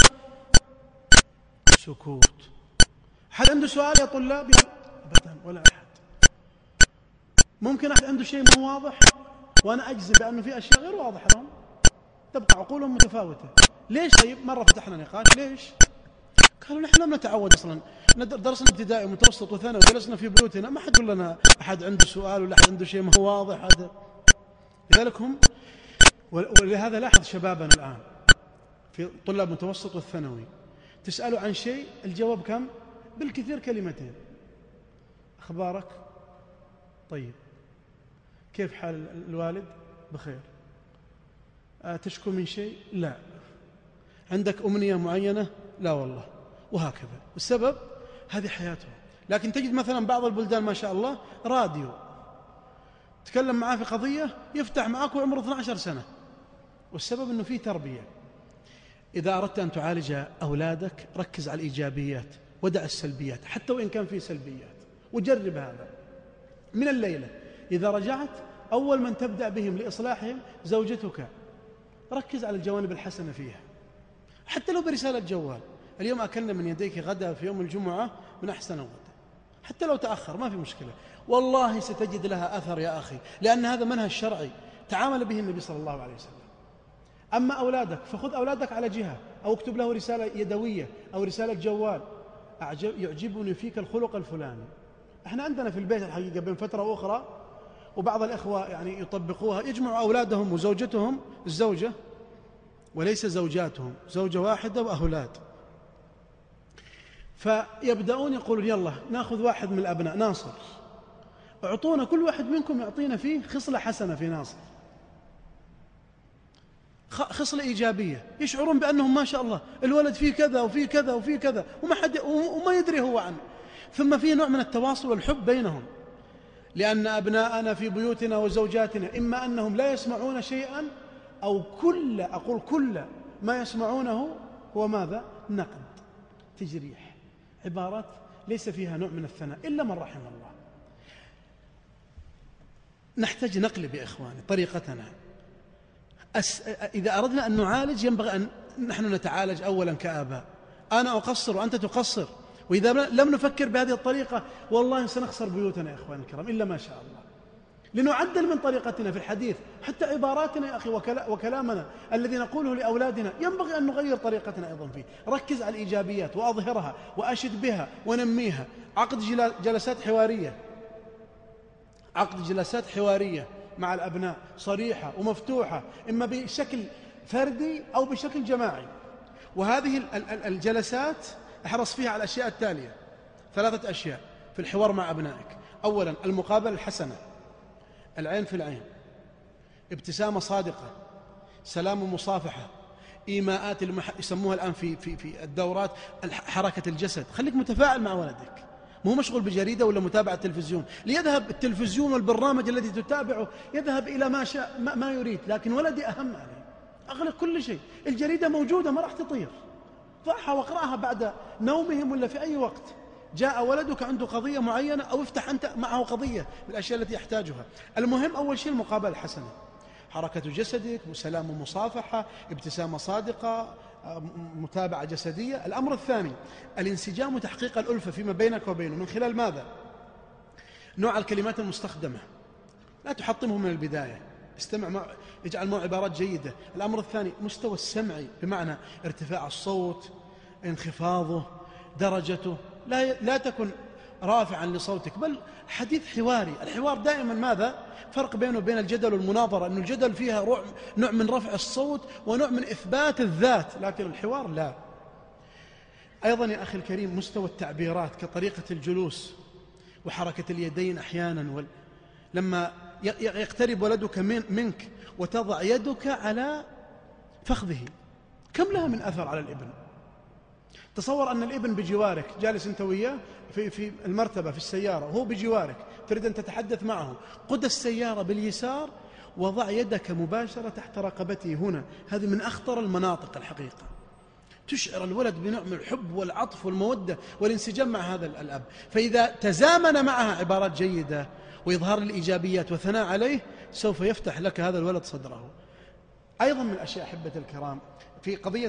سكوت. أحد عنده سؤال يا طلاب؟ أبدا ولا أحد. ممكن أحد عنده شيء مو واضح؟ وأنا أجزم بأنه في أشياء غير واضحة لهم، تبقى عقولهم متفاوتة. ليش؟ طيب مرة فتحنا نقاش، ليش؟ قالوا نحن لم نتعود أصلا، درسنا ابتدائي ومتوسط وثانوي وجلسنا في بيوتنا ما حد يقول لنا أحد عنده سؤال ولا أحد عنده شيء ما هو واضح. هذا لذلك هم، ولهذا لاحظ شبابنا الآن في طلاب متوسط والثانوي تسأله عن شيء الجواب كم؟ بالكثير كلمتين. أخبارك؟ طيب. كيف حال الوالد؟ بخير. تشكو من شيء؟ لا. عندك أمنية معينة؟ لا والله. وهكذا. السبب هذه حياتهم. لكن تجد مثلا بعض البلدان ما شاء الله راديو، تكلم معاه في قضية يفتح معك وعمره اثنتي عشرة سنة، والسبب أنه فيه تربية. إذا أردت أن تعالج أولادك ركز على الإيجابيات ودع السلبيات، حتى وإن كان فيه سلبيات، وجرب هذا من الليلة. إذا رجعت أول من تبدأ بهم لإصلاحهم زوجتك، ركز على الجوانب الحسنة فيها، حتى لو برسالة جوال: اليوم أكلنا من يديك غدا في يوم الجمعة من أحسن غدا، حتى لو تأخر ما في مشكلة، والله ستجد لها أثر يا أخي، لأن هذا منهج شرعي تعامل به النبي صلى الله عليه وسلم. أما أولادك فخذ أولادك على جهة، أو اكتب له رسالة يدوية أو رسالة جوال: أعجب يعجبني فيك الخلق الفلاني. احنا عندنا في البيت الحقيقة بين فترة وأخرى، وبعض الإخوة يعني يطبقوها، يجمعوا أولادهم وزوجتهم، الزوجة وليس زوجاتهم، زوجة واحدة وأولاد، فيبدأون يقولون يلا نأخذ واحد من الأبناء ناصر، اعطونا كل واحد منكم يعطينا فيه خصلة حسنة في ناصر، خصلة إيجابية، يشعرون بأنهم ما شاء الله الولد فيه كذا وفيه كذا وفيه كذا وما حد وما يدري هو عنه. ثم فيه نوع من التواصل والحب بينهم، لأن أبناءنا في بيوتنا وزوجاتنا إما أنهم لا يسمعون شيئا، أو كل أقول كل ما يسمعونه هو ماذا؟ نقد، تجريح، عبارات ليس فيها نوع من الثناء إلا من رحم الله. نحتاج نقلب يا إخواني طريقتنا. أس... إذا أردنا أن نعالج ينبغي أن نحن نتعالج أولا كآباء. أنا أقصر وأنت تقصر، وإذا لم نفكر بهذه الطريقة والله سنخسر بيوتنا يا إخواني الكرام إلا ما شاء الله. لنعدل من طريقتنا في الحديث، حتى عباراتنا يا أخي وكلا... وكلامنا الذي نقوله لأولادنا ينبغي أن نغير طريقتنا أيضا فيه. ركز على الإيجابيات وأظهرها وأشد بها ونميها. عقد جل... جلسات حوارية، عقد جلسات حوارية مع الأبناء صريحة ومفتوحة، إما بشكل فردي أو بشكل جماعي. وهذه الجلسات احرص فيها على الأشياء التالية، ثلاثة أشياء في الحوار مع أبنائك. أولا المقابلة الحسنة، العين في العين، ابتسامة صادقة، سلام ومصافحة، إيماءات المح... يسموها الآن في, في, في الدورات حركة الجسد. خليك متفاعل مع ولدك، مو مشغول بجريدة ولا متابعة التلفزيون. ليذهب التلفزيون والبرنامج الذي تتابعه يذهب إلى ما شاء ما, ما يريد، لكن ولدي أهم عليه. أغلق كل شيء، الجريدة موجودة ما راح تطير، ضعها واقرأها بعد نومهم ولا في أي وقت. جاء ولدك عنده قضية معينة أو افتح أنت معه قضية من الأشياء التي يحتاجها. المهم أول شيء المقابلة الحسنة، حركة جسدك، سلام ومصافحة، ابتسامة صادقة، متابعة جسدية. الأمر الثاني الانسجام وتحقيق الألفة فيما بينك وبينه. من خلال ماذا؟ نوع الكلمات المستخدمة، لا تحطمه من البداية، استمع مع... اجعل معه عبارات جيدة. الأمر الثاني مستوى السمعي، بمعنى ارتفاع الصوت، انخفاضه، درجته، لا, لا تكن رافعا لصوتك، بل حديث حواري. الحوار دائما ماذا؟ فرق بينه وبين الجدل والمناظرة، أن الجدل فيها نوع من رفع الصوت ونوع من إثبات الذات، لكن الحوار لا. أيضا يا أخي الكريم مستوى التعبيرات، كطريقة الجلوس وحركة اليدين أحيانا وال... لما يقترب ولدك من منك وتضع يدك على فخذه، كم لها من أثر على الابن؟ تصور أن الابن بجوارك، جالس أنت وياه في, في المرتبة في السيارة وهو بجوارك، تريد أن تتحدث معه، قد السيارة باليسار وضع يدك مباشرة تحت رقبته هنا. هذه من أخطر المناطق الحقيقة، تشعر الولد بنوع من الحب والعطف والمودة والانسجام مع هذا الأب. فإذا تزامن معها عبارات جيدة وإظهار الإيجابيات وثناء عليه، سوف يفتح لك هذا الولد صدره. أيضا من الأشياء أحبة الكرام في قضية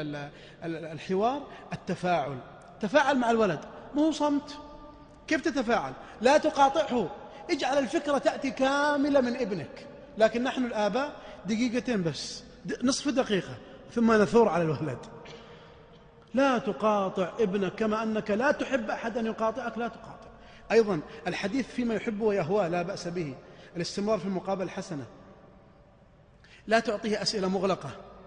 الحوار التفاعل. تفاعل مع الولد، مو صمت. كيف تتفاعل؟ لا تقاطعه، اجعل الفكرة تأتي كاملة من ابنك. لكن نحن الآباء دقيقتين بس، نصف دقيقة، ثم نثور على الولد. لا تقاطع ابنك كما أنك لا تحب أحد أن يقاطعك، لا تقاطع. أيضا الحديث فيما يحب ويهوى لا بأس به. الاستمرار في المقابلة الحسنة، لا تعطيه أسئلة مغلقة،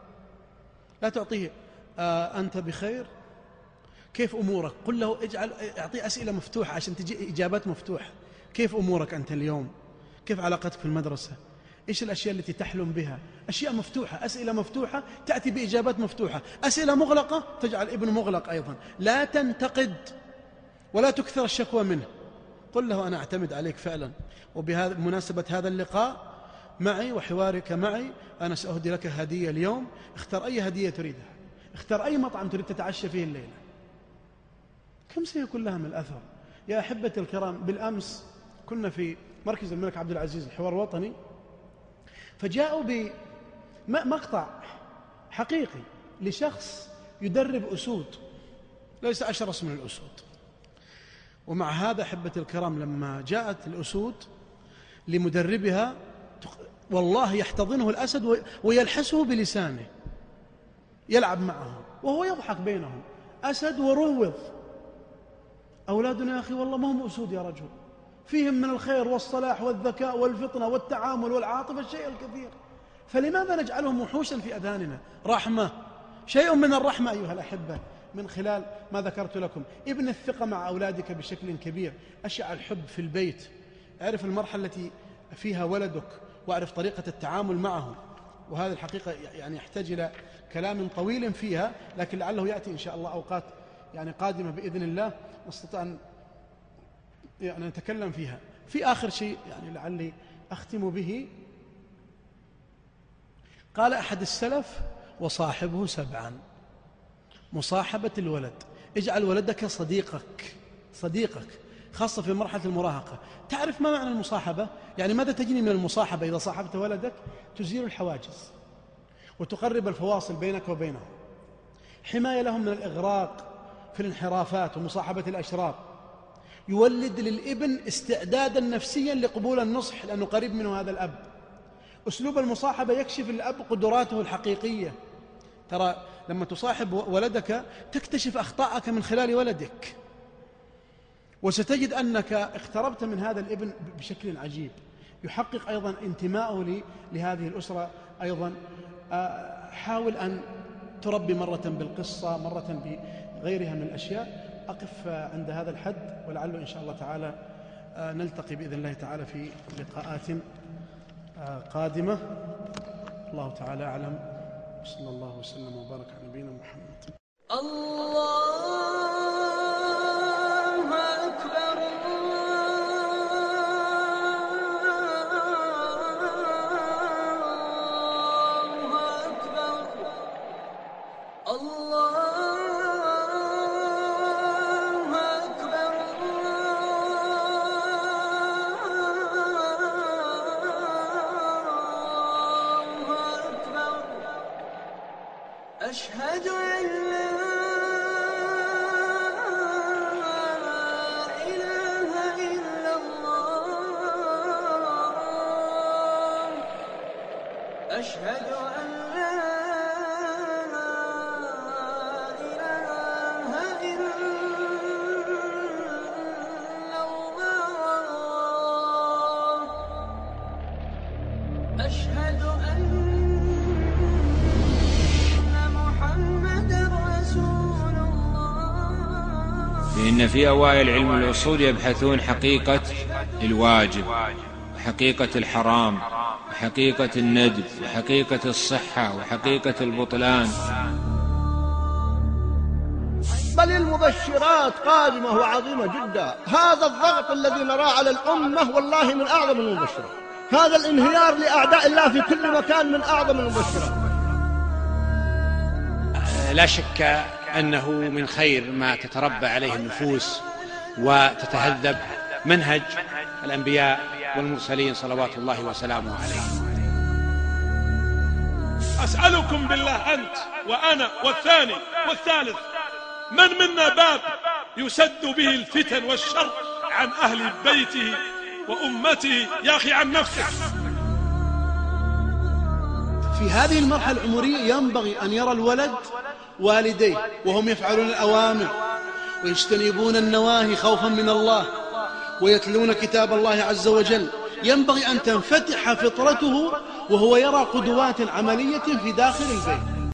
لا تعطيه آه أنت بخير، كيف أمورك؟ قل له اجعل اعطيه أسئلة مفتوحة عشان تجي إجابات مفتوحة. كيف أمورك أنت اليوم؟ كيف علاقتك في المدرسة؟ إيش الأشياء التي تحلم بها؟ أشياء مفتوحة، أسئلة مفتوحة تأتي بإجابات مفتوحة، أسئلة مغلقة تجعل ابن مغلق أيضا. لا تنتقد ولا تكثر الشكوى منه، قل له أنا أعتمد عليك فعلا، وبمناسبة هذا اللقاء معي وحوارك معي أنا سأهدي لك هدية اليوم، اختر أي هدية تريدها، اختر أي مطعم تريد تتعشى فيه الليلة. كم سيكون لها من الأثر؟ يا أحبتي الكرام، بالأمس كنا في مركز الملك عبد العزيز الحوار الوطني، فجاءوا بمقطع حقيقي لشخص يدرب أسود، ليس أشرس من الأسود. ومع هذا أحبتي الكرام لما جاءت الأسود لمدربها والله يحتضنه الأسد ويلحسه بلسانه، يلعب معه وهو يضحك بينهم، أسد وروض. أولادنا يا أخي والله ما هم أسود يا رجل، فيهم من الخير والصلاح والذكاء والفطنة والتعامل والعاطفة الشيء الكثير، فلماذا نجعلهم وحوشا في أذهاننا؟ رحمة، شيء من الرحمة أيها الأحبة من خلال ما ذكرت لكم. ابن الثقة مع أولادك بشكل كبير، أشع الحب في البيت، اعرف المرحلة التي فيها ولدك واعرف طريقة التعامل معه، وهذه الحقيقة يعني يحتاج إلى كلام طويل فيها، لكن لعله يأتي إن شاء الله أوقات يعني قادمة بإذن الله نستطيع أن يعني نتكلم فيها. في آخر شيء يعني لعلي أختم به، قال أحد السلف وصاحبه سبعا، مصاحبة الولد، اجعل ولدك صديقك صديقك خاصة في مرحلة المراهقة. تعرف ما معنى المصاحبة؟ يعني ماذا تجني من المصاحبة؟ إذا صاحبت ولدك تزيل الحواجز وتقرب الفواصل بينك وبينه، حماية لهم من الإغراق في الانحرافات ومصاحبة الأشرار، يولد للابن استعدادا نفسيا لقبول النصح لأنه قريب منه هذا الأب. أسلوب المصاحبة يكشف الأب قدراته الحقيقية. ترى لما تصاحب ولدك تكتشف أخطاءك من خلال ولدك، وستجد أنك اقتربت من هذا الابن بشكل عجيب، يحقق أيضا انتماءه لهذه الأسرة. أيضا حاول أن تربي مرة بالقصة، مرة بغيرها من الأشياء. أقف عند هذا الحد، ولعله إن شاء الله تعالى نلتقي بإذن الله تعالى في لقاءات قادمة. الله تعالى أعلم، صلى الله وسلم وبارك على نبينا محمد. الله أكبر الله أكبر الله أشهد أن لا إله إلا الله أشهد أن لا إله إلا الله أشهد أن لأن في أوائل علم الأصول يبحثون حقيقة الواجب وحقيقة الحرام وحقيقة الندب وحقيقة الصحة وحقيقة البطلان، بل المبشرات قادمة وعظيمة جدا. هذا الضغط الذي نراه على الأمة والله من أعظم المبشرات، هذا الانهيار لأعداء الله في كل مكان من أعظم المبشرات. لا شك أنه من خير ما تتربى عليه النفوس وتتهذب منهج الأنبياء والمرسلين صلوات الله وسلامه عليهم. أسألكم بالله أنت وأنا والثاني والثالث، من منا باب يسد به الفتن والشر عن أهل بيته وأمته؟ يا أخي عن نفسك. في هذه المرحلة العمرية ينبغي أن يرى الولد والديه وهم يفعلون الأوامر ويجتنبون النواهي خوفا من الله ويتلون كتاب الله عز وجل. ينبغي أن تنفتح فطرته وهو يرى قدوات عملية في داخل البيت.